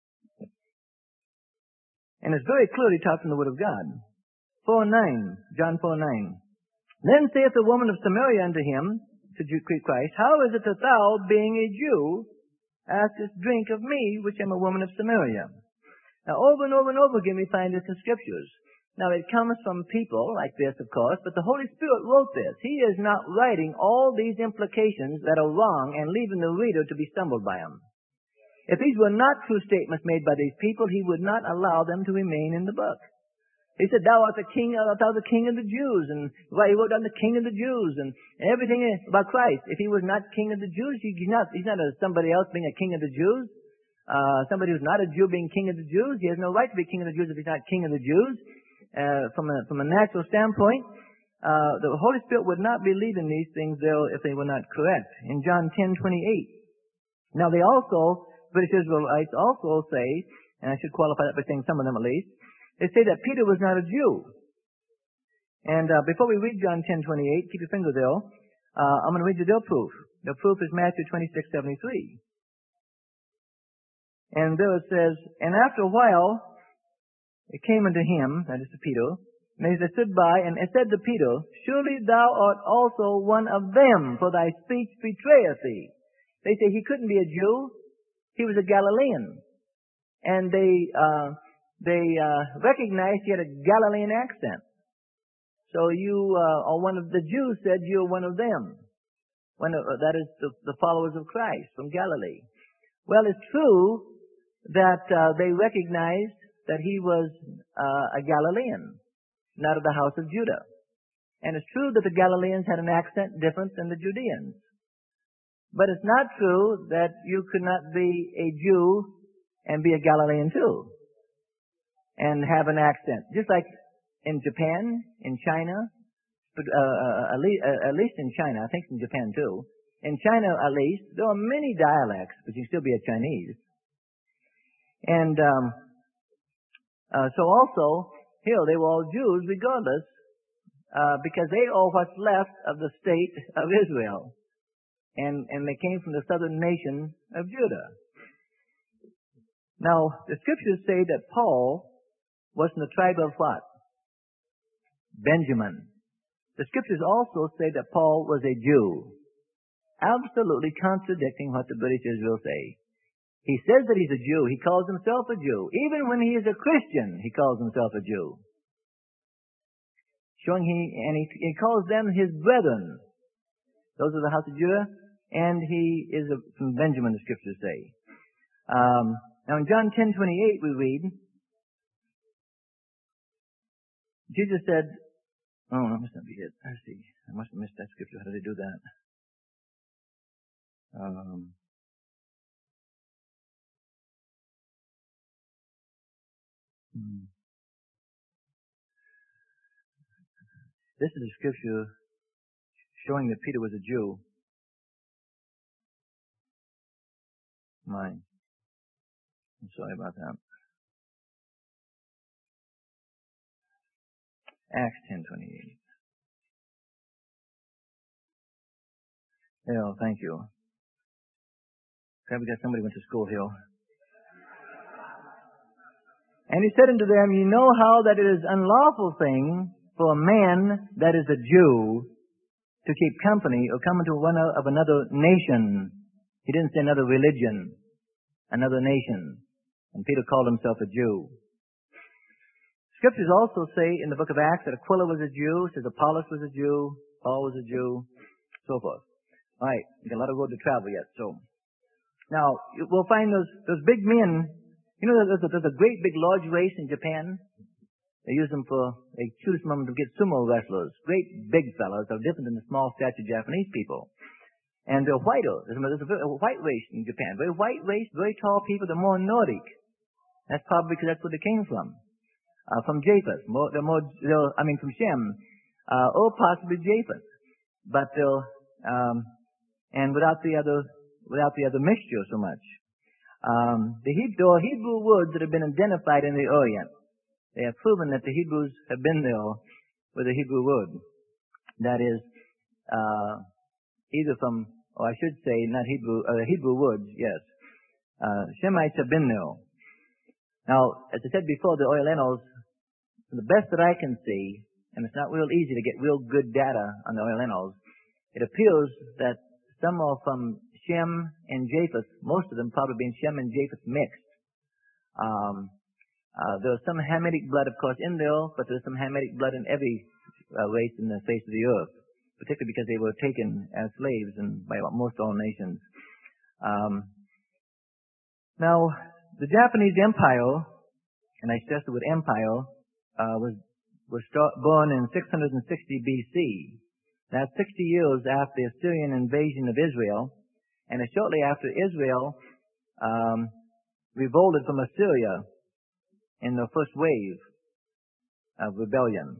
And it's very clearly taught from the Word of God. 4:9, John 4:9. Then saith the woman of Samaria unto him, to Christ, How is it that thou, being a Jew, askest drink of me, which am a woman of Samaria? Now, over and over and over again, we find this in Scriptures. Now, it comes from people like this, of course, but the Holy Spirit wrote this. He is not writing all these implications that are wrong and leaving the reader to be stumbled by them. If these were not true statements made by these people, he would not allow them to remain in the book. He said, thou art the king of the Jews, and well, he wrote down the king of the Jews, and everything about Christ. If he was not king of the Jews, he's not somebody else being a king of the Jews. Somebody who's not a Jew being king of the Jews, he has no right to be king of the Jews if he's not king of the Jews. From a natural standpoint, the Holy Spirit would not be leading these things there if they were not correct. In John 10:28. Now British Israelites also say, and I should qualify that by saying some of them at least, they say that Peter was not a Jew. And before we read John 10:28, keep your finger there. I'm going to read you their proof. Their proof is Matthew 26:73. And there it says, And after a while, it came unto him, that is to Peter, and he stood by, and it said to Peter, Surely thou art also one of them, for thy speech betrayeth thee. They say he couldn't be a Jew. He was a Galilean. And they recognized he had a Galilean accent. So you are one of the Jews said you're one of them. That is the followers of Christ from Galilee. Well, it's true that they recognized that he was a Galilean, not of the house of Judah. And it's true that the Galileans had an accent different than the Judeans. But it's not true that you could not be a Jew and be a Galilean too, and have an accent. Just like in Japan, in China, at least in China, I think in Japan too. In China, at least, there are many dialects, but you can still be a Chinese. And so also, here, they were all Jews regardless, because they are what's left of the state of Israel. And they came from the southern nation of Judah. Now, the scriptures say that Paul was from the tribe of what? Benjamin. The scriptures also say that Paul was a Jew. Absolutely contradicting what the British Israel say. He says that he's a Jew. He calls himself a Jew. Even when he is a Christian, he calls himself a Jew. He calls them his brethren. Those are the house of Judah. And he is from Benjamin, the scriptures say. Now in John 10:28 we read, Jesus said, oh, that must not be it. Let's see. I must have missed that scripture. How did he do that? This is a scripture showing that Peter was a Jew. I'm sorry about that. Acts 10:28. Oh, thank you. Glad we got somebody who went to school here. And he said unto them, ye know how that it is unlawful thing for a man that is a Jew to keep company or come into one of another nation. He didn't say another religion, another nation. And Peter called himself a Jew. Scriptures also say in the book of Acts that Aquila was a Jew, says Apollos was a Jew, Paul was a Jew, so forth. All right, we've got a lot of road to travel yet. So now we'll find those big men. You know, there's a great big lodge race in Japan. They choose them to get sumo wrestlers. Great big fellows are different than the small statured Japanese people. And they're whiter. There's a white race in Japan. Very white race, very tall people. They're more Nordic. That's probably because that's where they came from. From Japheth. From Shem. Or possibly Japheth. But and without the other mixture so much. The Hebrew words that have been identified in the Orient. They have proven that the Hebrews have been there with a Hebrew word. That is, either from, or I should say, not Hebrew, Hebrew words, yes. Shemites have been there. Now, as I said before, the Orientals, the best that I can see, and it's not real easy to get real good data on the Orientals, it appears that some are from Shem and Japheth, most of them probably being Shem and Japheth mixed. There's some Hamitic blood, of course, in there, but there's some Hamitic blood in every race in the face of the earth, particularly because they were taken as slaves by most all nations. Now, the Japanese Empire, and I stress the word empire, was born in 660 BC. That's 60 years after the Assyrian invasion of Israel, and it's shortly after Israel revolted from Assyria in the first wave of rebellion.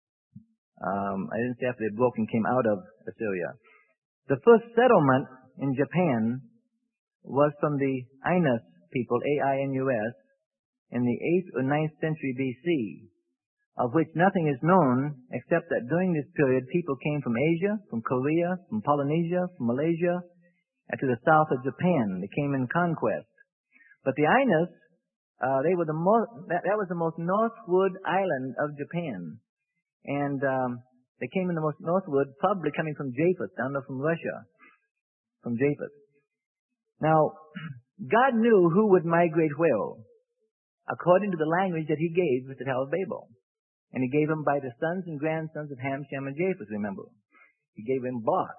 I didn't say after they broke and came out of Assyria. The first settlement in Japan was from the Ainus people, A-I-N-U-S, in the 8th or 9th century BC, of which nothing is known except that during this period people came from Asia, from Korea, from Polynesia, from Malaysia, and to the south of Japan. They came in conquest. But the Ainus, that was the most northward island of Japan. And they came in the most northward, probably coming from Japheth, down there from Russia, from Japheth. Now, God knew who would migrate where, according to the language that He gave at the Tower of Babel. And He gave them by the sons and grandsons of Ham, Shem, and Japheth, remember. He gave them blocks.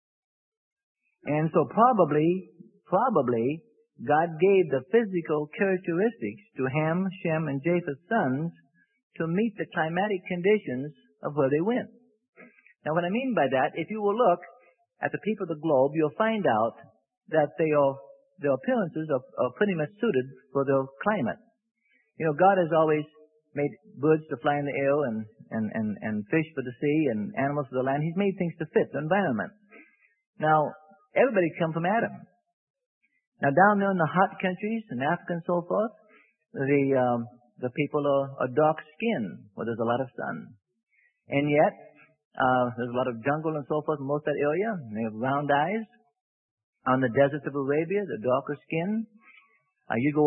And so probably, God gave the physical characteristics to Ham, Shem, and Japheth's sons to meet the climatic conditions of where they went. Now what I mean by that, if you will look at the people of the globe, you'll find out that their appearances are pretty much suited for their climate. You know, God has always made birds to fly in the air and fish for the sea and animals for the land. He's made things to fit the environment. Now, everybody come from Adam. Now down there in the hot countries, in Africa and so forth, the people are dark skinned where there's a lot of sun. And yet, there's a lot of jungle and so forth in most of that area. And they have round eyes. On the deserts of Arabia, the darker skin. You go up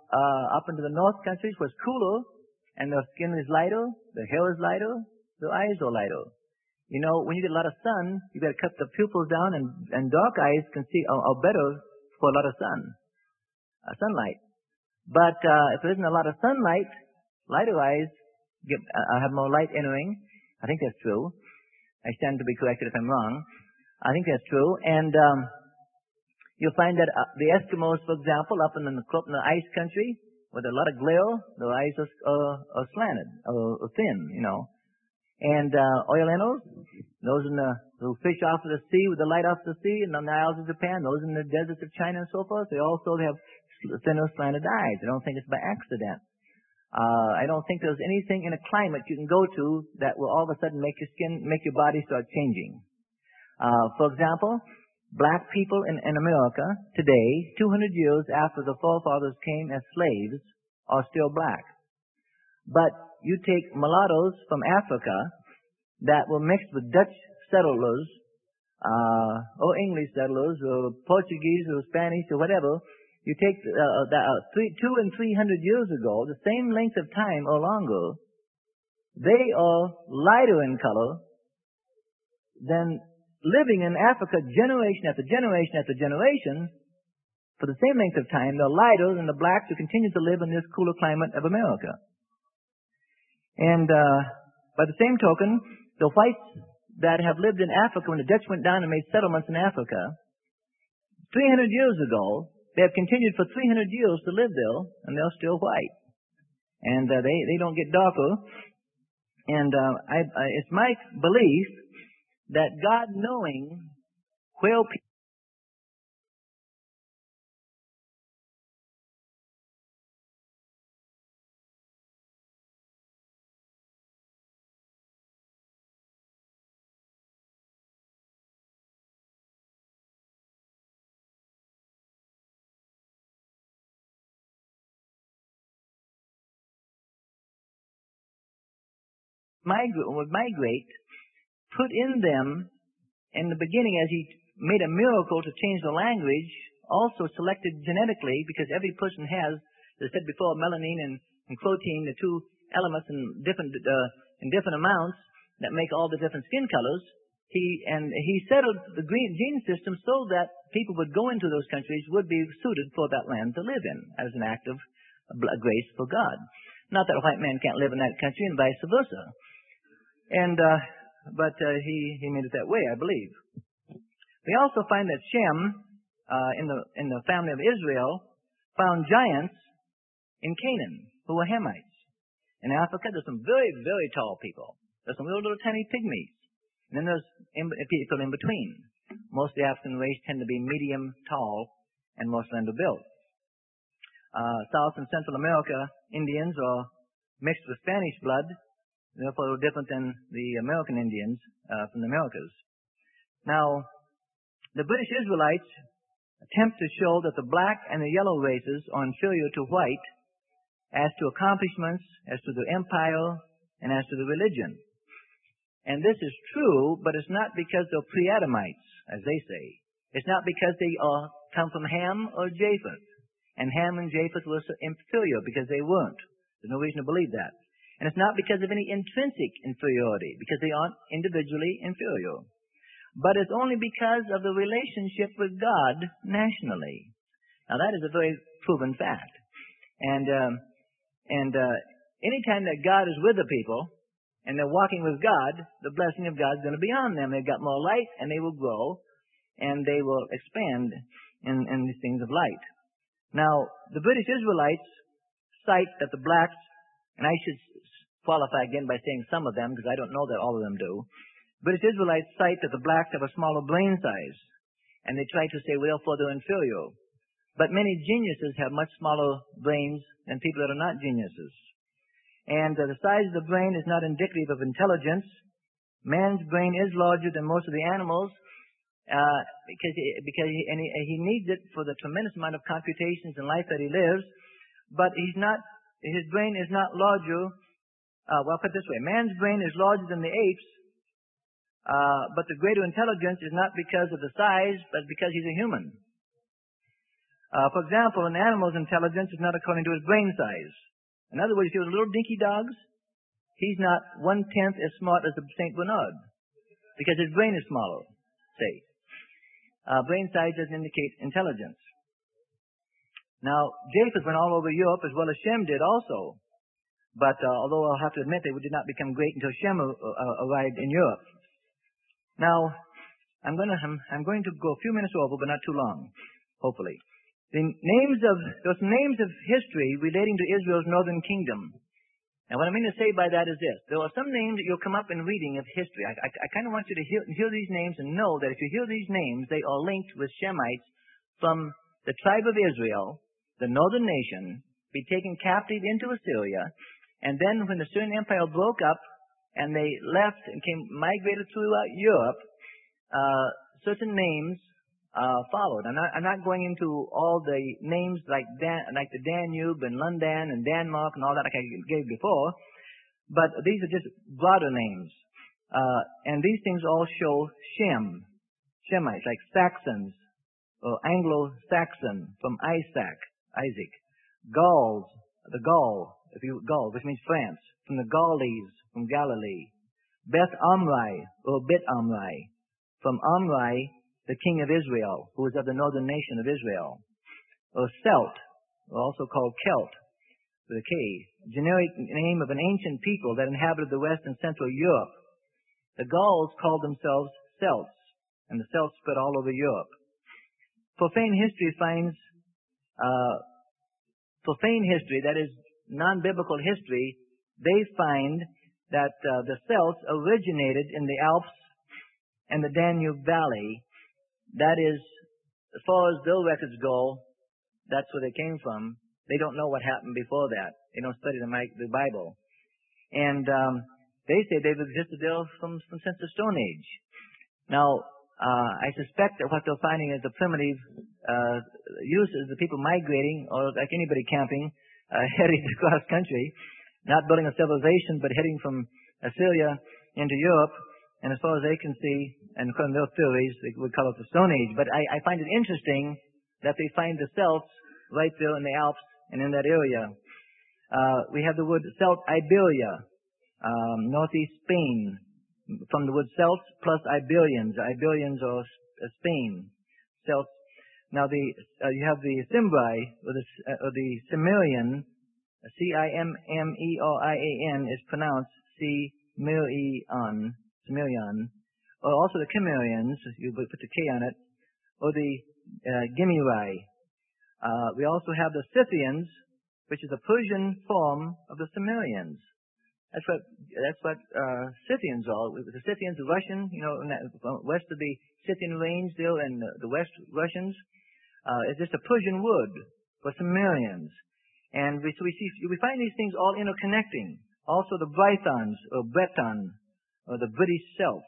up into the north countries was cooler, and the skin is lighter, the hair is lighter, the eyes are lighter. You know, when you get a lot of sun, you got to cut the pupils down, and dark eyes can see are better for a lot of sunlight. But if there isn't a lot of sunlight, lighter eyes have more light entering. I think that's true. I stand to be corrected if I'm wrong. I think that's true. And you'll find that the Eskimos, for example, up in the ice country, with a lot of glare, their eyes are slanted, or thin, you know. And Orientals, those who fish off of the sea with the light off the sea, in the Isles of Japan, those in the deserts of China and so forth, they also have thinner slanted eyes. I don't think it's by accident. I don't think there's anything in a climate you can go to that will all of a sudden make your body start changing. For example, black people in America today, 200 years after the forefathers came as slaves, are still black. But you take mulattoes from Africa that were mixed with Dutch settlers, or English settlers, or Portuguese, or Spanish, or whatever. You take 200 and 300 years ago, the same length of time or longer, they are lighter in color than living in Africa generation after generation after generation. For the same length of time, they're lighter than the blacks who continue to live in this cooler climate of America. And by the same token, the whites that have lived in Africa, when the Dutch went down and made settlements in Africa, 300 years ago, they have continued for 300 years to live there, and they're still white. And they don't get darker. And it's my belief that God, knowing where people... would migrate, put in them, in the beginning, as he made a miracle to change the language, also selected genetically, because every person has, as I said before, melanine and protein, the two elements in different amounts that make all the different skin colors. He settled the gene system so that people would go into those countries would be suited for that land to live in, as an act of grace for God. Not that a white man can't live in that country and vice versa. But he made it that way, I believe. We also find that Shem, in the family of Israel, found giants in Canaan who were Hamites. In Africa, there's some very, very tall people. There's some little tiny pygmies. And then there's people in between. Most of the African race tend to be medium tall and more slender built. South and Central America Indians are mixed with Spanish blood, therefore a little different than the American Indians from the Americas. Now, the British Israelites attempt to show that the black and the yellow races are inferior to white as to accomplishments, as to their empire, and as to the religion. And this is true, but it's not because they're pre-Adamites, as they say. It's not because they come from Ham or Japheth. And Ham and Japheth were inferior, because they weren't. There's no reason to believe that. And it's not because of any intrinsic inferiority, because they aren't individually inferior. But it's only because of the relationship with God nationally. Now that is a very proven fact. And anytime that God is with the people, and they're walking with God, the blessing of God is going to be on them. They've got more light, and they will grow, and they will expand in these things of light. Now, the British Israelites cite that the blacks, and I should qualify again by saying some of them, because I don't know that all of them do. British Israelites cite that the blacks have a smaller brain size, and they try to say, well, therefore they're inferior. But many geniuses have much smaller brains than people that are not geniuses. And the size of the brain is not indicative of intelligence. Man's brain is larger than most of the animals, because he needs it for the tremendous amount of computations in life that he lives. But his brain is not larger. Well, put it this way: man's brain is larger than the apes, but the greater intelligence is not because of the size, but because he's a human. For example, an animal's intelligence is not according to his brain size. In other words, if he was little dinky dogs, he's not 1/10 as smart as the St. Bernard because his brain is smaller, say. Brain size doesn't indicate intelligence. Now, Japheth went all over Europe as well as Shem did also. But although I'll have to admit they did not become great until Shem arrived in Europe. Now, I'm going to go a few minutes over, but not too long, hopefully. There are some names of history relating to Israel's northern kingdom. Now, what I mean to say by that is this. There are some names that you'll come up in reading of history. I kind of want you to hear these names and know that if you hear these names, they are linked with Shemites from the tribe of Israel, the northern nation, be taken captive into Assyria, and then when the Assyrian Empire broke up and they left and migrated throughout Europe, certain names followed. I'm not going into all the names like the Danube and London and Denmark and all that like I gave before, but these are just broader names. And these things all show Shemites, like Saxons, or Anglo-Saxon from Isaac. Gauls, Gaul, which means France, from the Gaules, from Galilee. Beth Amri, or Bet Amri, from Amri, the king of Israel, who was of the northern nation of Israel. Or Celt, or also called Celt, with a K, generic name of an ancient people that inhabited the west and central Europe. The Gauls called themselves Celts, and the Celts spread all over Europe. Profane history finds, that is non-biblical history, they find that the Celts originated in the Alps and the Danube Valley. That is, as far as their records go, that's where they came from. They don't know what happened before that. They don't study the Bible. And they say they've existed there since the Stone Age. Now, I suspect that what they're finding is the primitive uses, the people migrating, or like anybody camping, heading across country, not building a civilization, but heading from Assyria into Europe. And as far as they can see, and according to their theories, they would call it the Stone Age. But I find it interesting that they find the Celts right there in the Alps and in that area. We have the word Celt Iberia, northeast Spain, from the word Celts plus Iberians. Iberians are Spain. Celts. Now you have the Cimbri, or the Cimmerian, Cimmerian is pronounced Cimmerian, or also the Cimmerians, you put the K on it, or the Gimuri. We also have the Scythians, which is a Persian form of the Cimmerians. That's what Scythians are. The Scythians, the Russian, west of the Scythian range there, and the West Russians, is just a Persian word for Cimmerians. And we find these things all interconnecting. Also the Brythons, or Breton, or the British Celts.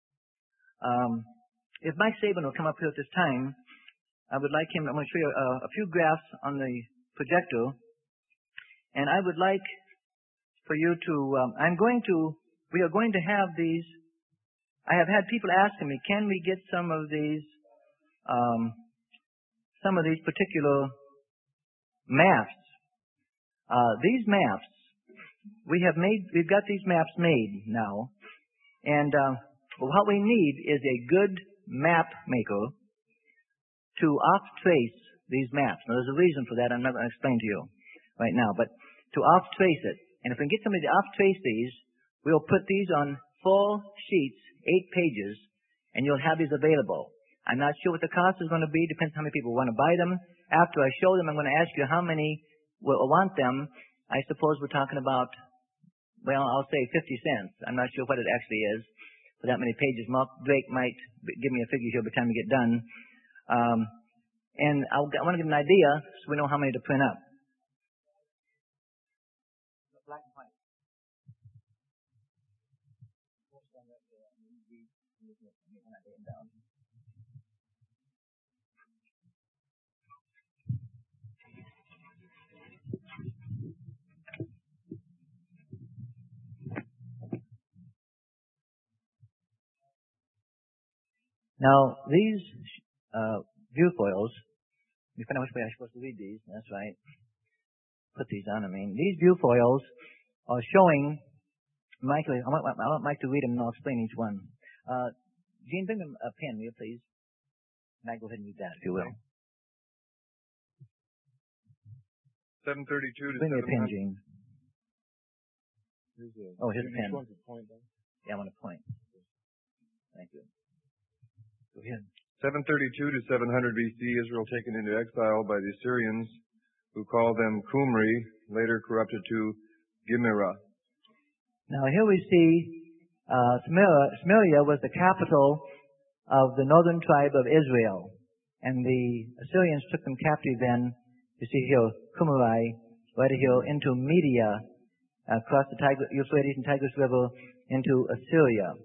If Mike Saban will come up here at this time, I'm going to show you a few graphs on the projector. And I would like for you to, we are going to have these. I have had people asking me, can we get some of these particular maps? These maps, we've got these maps made now. And what we need is a good map maker to off-trace these maps. Now, there's a reason for that. I'm not going to explain to you right now. But to off-trace it. And if we can get somebody to off-trace these, we'll put these on 4 sheets, 8 pages, and you'll have these available. I'm not sure what the cost is going to be. Depends on how many people want to buy them. After I show them, I'm going to ask you how many will want them. I suppose we're talking about, well, I'll say 50 cents. I'm not sure what it actually is for that many pages. Mark Drake might give me a figure here by the time we get done. And I want to give an idea so we know how many to print up. Black and white. Now, these viewfoils me find out which way I'm supposed to read these. That's right. Put these on. These viewfoils are showing. Mike, I want Mike to read them, and I'll explain each one. Gene, bring him a pen, will you, please? And I go ahead and read that, if you will. 732 to bring me a 700. pen, Gene. Here's a pen. Want to point down? Yeah, I want to point. Thank you. Go ahead. 732 to 700 BC, Israel taken into exile by the Assyrians, who called them Qumri, later corrupted to Gimera. Now here we see Samaria was the capital of the northern tribe of Israel. And the Assyrians took them captive then, you see here, Qumri, right here into Media, across the Euphrates and Tigris River into Assyria.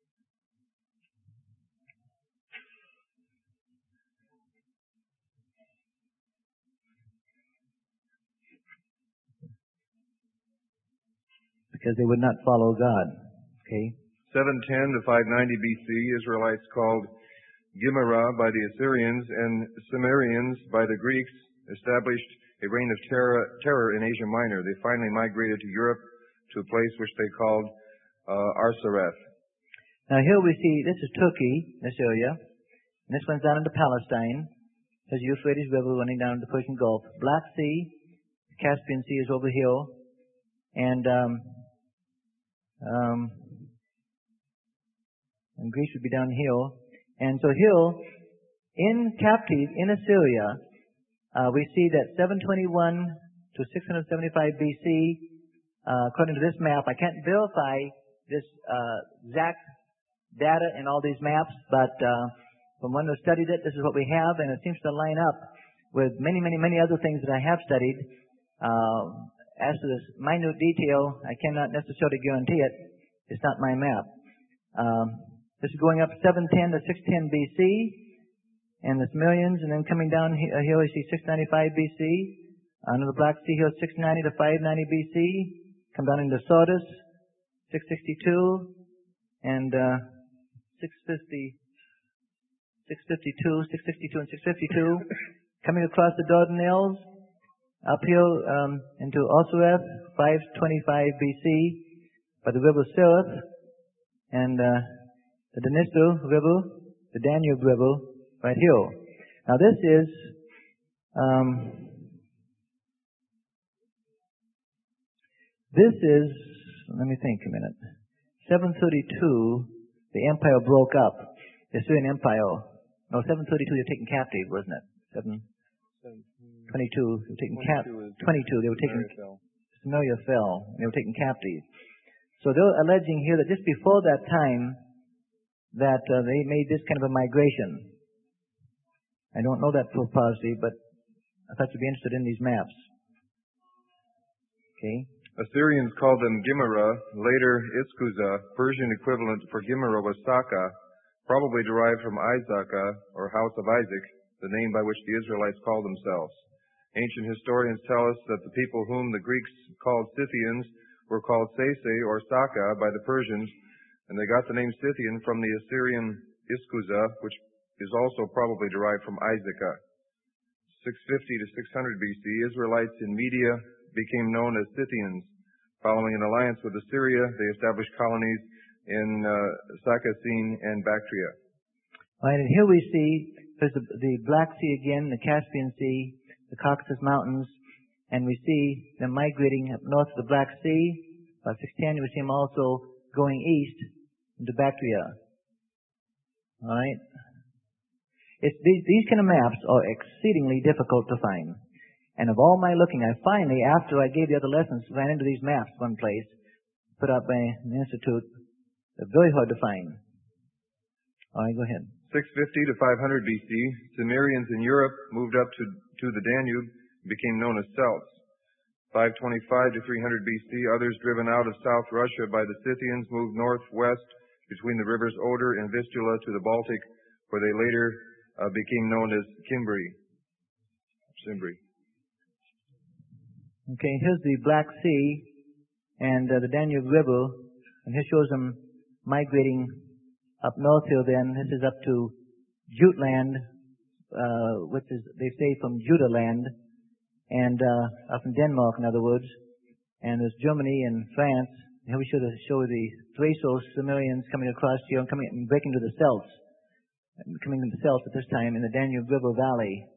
Because they would not follow God. Okay? 710 to 590 BC, Israelites called Gimera by the Assyrians and Cimmerians by the Greeks established a reign of terror in Asia Minor. They finally migrated to Europe to a place which they called Arsareth. Now here we see, this is Turkey, Assyria, and this one's down into Palestine. There's the Euphrates River running down into the Persian Gulf. Black Sea, Caspian Sea is over here, and Greece would be down here. And so here, in captive, in Assyria, we see that 721 to 675 BC, according to this map. I can't verify this exact data in all these maps, but from one who studied it, this is what we have, and it seems to line up with many, many, many other things that I have studied. As to this minute detail, I cannot necessarily guarantee it. It's not my map. This is going up 710 to 610 BC, and the Cimmerians, and then coming down here we see 695 BC. Under the Black Sea here, 690 to 590 BC. Come down into Sardis, 662, and 662, and 652. Coming across the Dardanelles, up here into Osiris, 525 BC, by the river Sirith, and the Dniester River, the Danube River, right here. Now this is let me think a minute. 732, the empire broke up. The Assyrian Empire. No, 732 they were taken captive, wasn't it? 22, they were taken captive. 22, they were taken. Samaria fell, and they were taken captive. So they're alleging here that just before that time, that they made this kind of a migration. I don't know that for positive, but I thought you'd be interested in these maps. Okay. Assyrians called them Gimera, later Iskuza. Persian equivalent for Gimera was Saka, probably derived from Isaka, or House of Isaac, the name by which the Israelites called themselves. Ancient historians tell us that the people whom the Greeks called Scythians were called Sase or Saka by the Persians, and they got the name Scythian from the Assyrian Iskuza, which is also probably derived from Isaaca. 650 to 600 BC, Israelites in Media became known as Scythians. Following an alliance with Assyria, they established colonies in Sakacene and Bactria. All right, and here we see there's the Black Sea again, the Caspian Sea, the Caucasus Mountains, and we see them migrating up north of the Black Sea. About 610, we see them also going east into Bactria. All right. These kind of maps are exceedingly difficult to find. And of all my looking, I finally, after I gave the other lessons, ran into these maps one place, put up by an institute. They're very hard to find. All right, go ahead. 650 to 500 BC, Cimmerians in Europe moved up to the Danube and became known as Celts. 525 to 300 BC, others driven out of South Russia by the Scythians moved northwest between the rivers Oder and Vistula to the Baltic, where they later became known as Cimbri. Okay, here's the Black Sea and the Danube River, and here shows them migrating up north here then. This is up to Jutland, which is, they say, from Judah land, and from Denmark, in other words. And there's Germany and France. Here we should show the Thraco-Cimmerians coming across here and coming and breaking to the Celts. Coming to the Celts at this time in the Danube River Valley.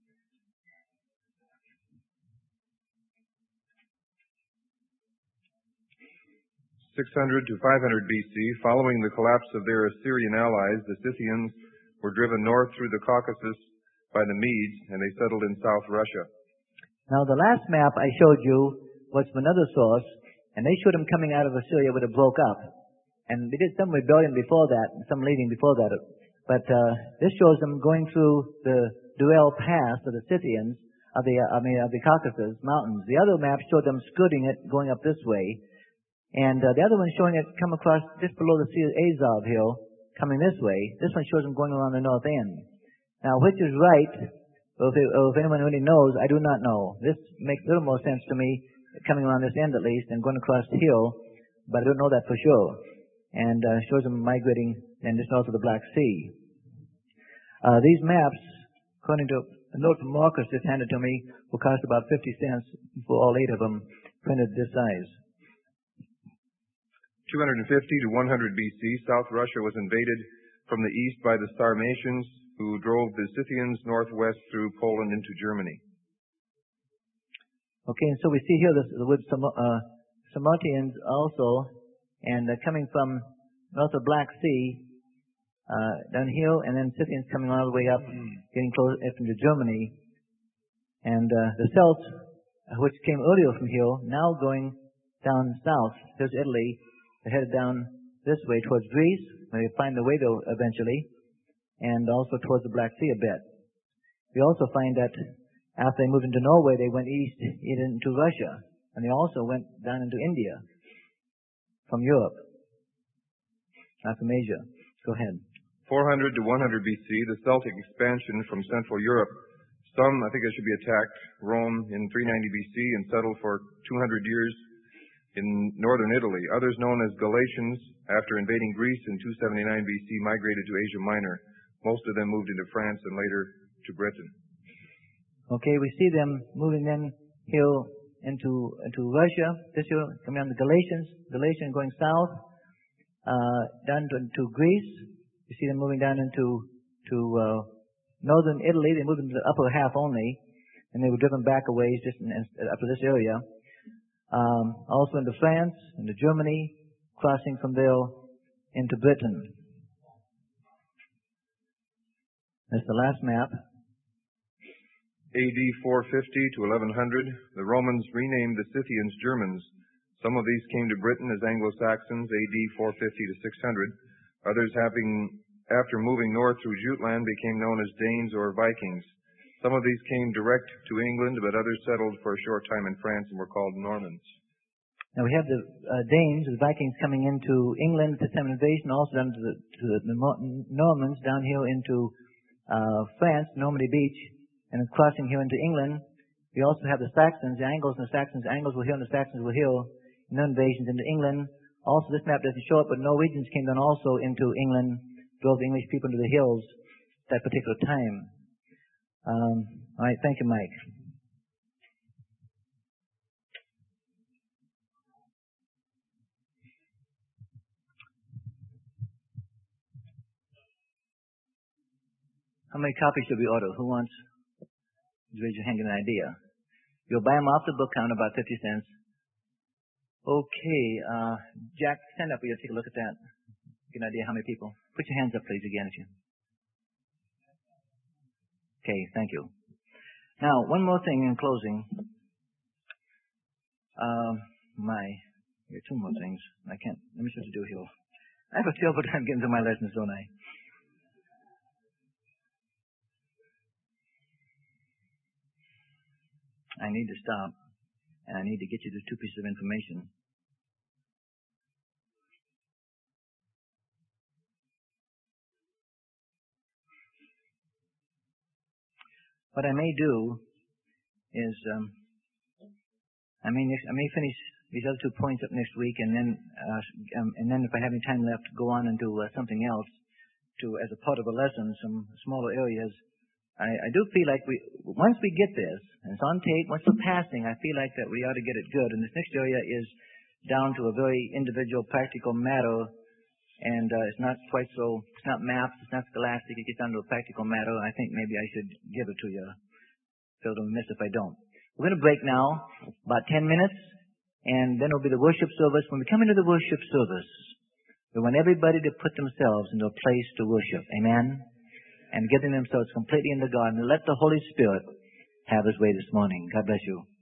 600 to 500 BC, following the collapse of their Assyrian allies, the Scythians were driven north through the Caucasus by the Medes, and they settled in South Russia. Now, the last map I showed you was from another source, and they showed them coming out of Assyria when it broke up. And they did some rebellion before that, and some leading before that. But this shows them going through the Duel Pass of the Scythians, of the Caucasus Mountains. The other map showed them skirting it, going up this way. And the other one showing it come across just below the Sea of Azov hill, coming this way. This one shows them going around the north end. Now, which is right, or if anyone really knows, I do not know. This makes a little more sense to me, coming around this end at least, and going across the hill, but I don't know that for sure. And shows them migrating and just north of the Black Sea. These maps, according to a note from Marcus just handed to me, will cost about 50 cents for all 8 of them printed this size. 250 to 100 BC, South Russia was invaded from the east by the Sarmatians, who drove the Scythians northwest through Poland into Germany. Okay, and so we see here the word Sarmatians also, and coming from north of Black Sea, down here, and then Scythians coming all the way up, getting close up into Germany. And the Celts, which came earlier from here, now going down south. There's Italy. They're headed down this way towards Greece, where they find the way to eventually, and also towards the Black Sea a bit. We also find that after they moved into Norway, they went east into Russia, and they also went down into India from Europe, not from Asia. Go ahead. 400 to 100 BC, the Celtic expansion from Central Europe. Some, I think it should be attacked, Rome in 390 BC and settled for 200 years in northern Italy. Others, known as Galatians, after invading Greece in 279 BC, migrated to Asia Minor. Most of them moved into France and later to Britain. Okay, we see them moving then here into Russia. This year, coming on the Galatians going south, down to Greece. You see them moving down into northern Italy. They moved into the upper half only, and they were driven back a ways just up to this area. Also into France, into Germany, crossing from there into Britain. That's the last map. AD 450 to 1100, the Romans renamed the Scythians Germans. Some of these came to Britain as Anglo-Saxons, AD 450 to 600. Others, after moving north through Jutland, became known as Danes or Vikings. Some of these came direct to England, but others settled for a short time in France and were called Normans. Now we have the Danes, the Vikings, coming into England at the time of invasion, also down to the Normans down here into France, Normandy Beach, and then crossing here into England. We also have the Saxons, the Angles and the Saxons. The Angles were here and the Saxons were here. No invasions into England. Also, this map doesn't show it, but Norwegians came down also into England, drove the English people into the hills at that particular time. All right, thank you, Mike. How many copies should we order? Who wants? Raise your hand, get an idea. You'll buy them off the book counter, about 50 cents. Okay, Jack, stand up. We'll take a look at that. Get an idea how many people. Put your hands up, please, again, if you. Okay, thank you. Now, one more thing in closing. There are 2 more things. Let me see what to do here. I have a terrible time getting to my lessons, don't I? I need to stop, and I need to get you these 2 pieces of information. What I may do is, I may finish these other 2 points up next week, and then if I have any time left, go on and do something else as a part of a lesson, some smaller areas I do feel like once we get this, and it's on tape, once we're passing, I feel like that we ought to get it good. And this next area is down to a very individual, practical matter, and it's not maps, it's not scholastic, it gets down to a practical matter. I think maybe I should give it to you. Feel remiss if I don't. We're going to break now, about 10 minutes, and then it'll be the worship service. When we come into the worship service, we want everybody to put themselves into a place to worship. Amen? And getting themselves completely into God, and let the Holy Spirit have His way this morning. God bless you.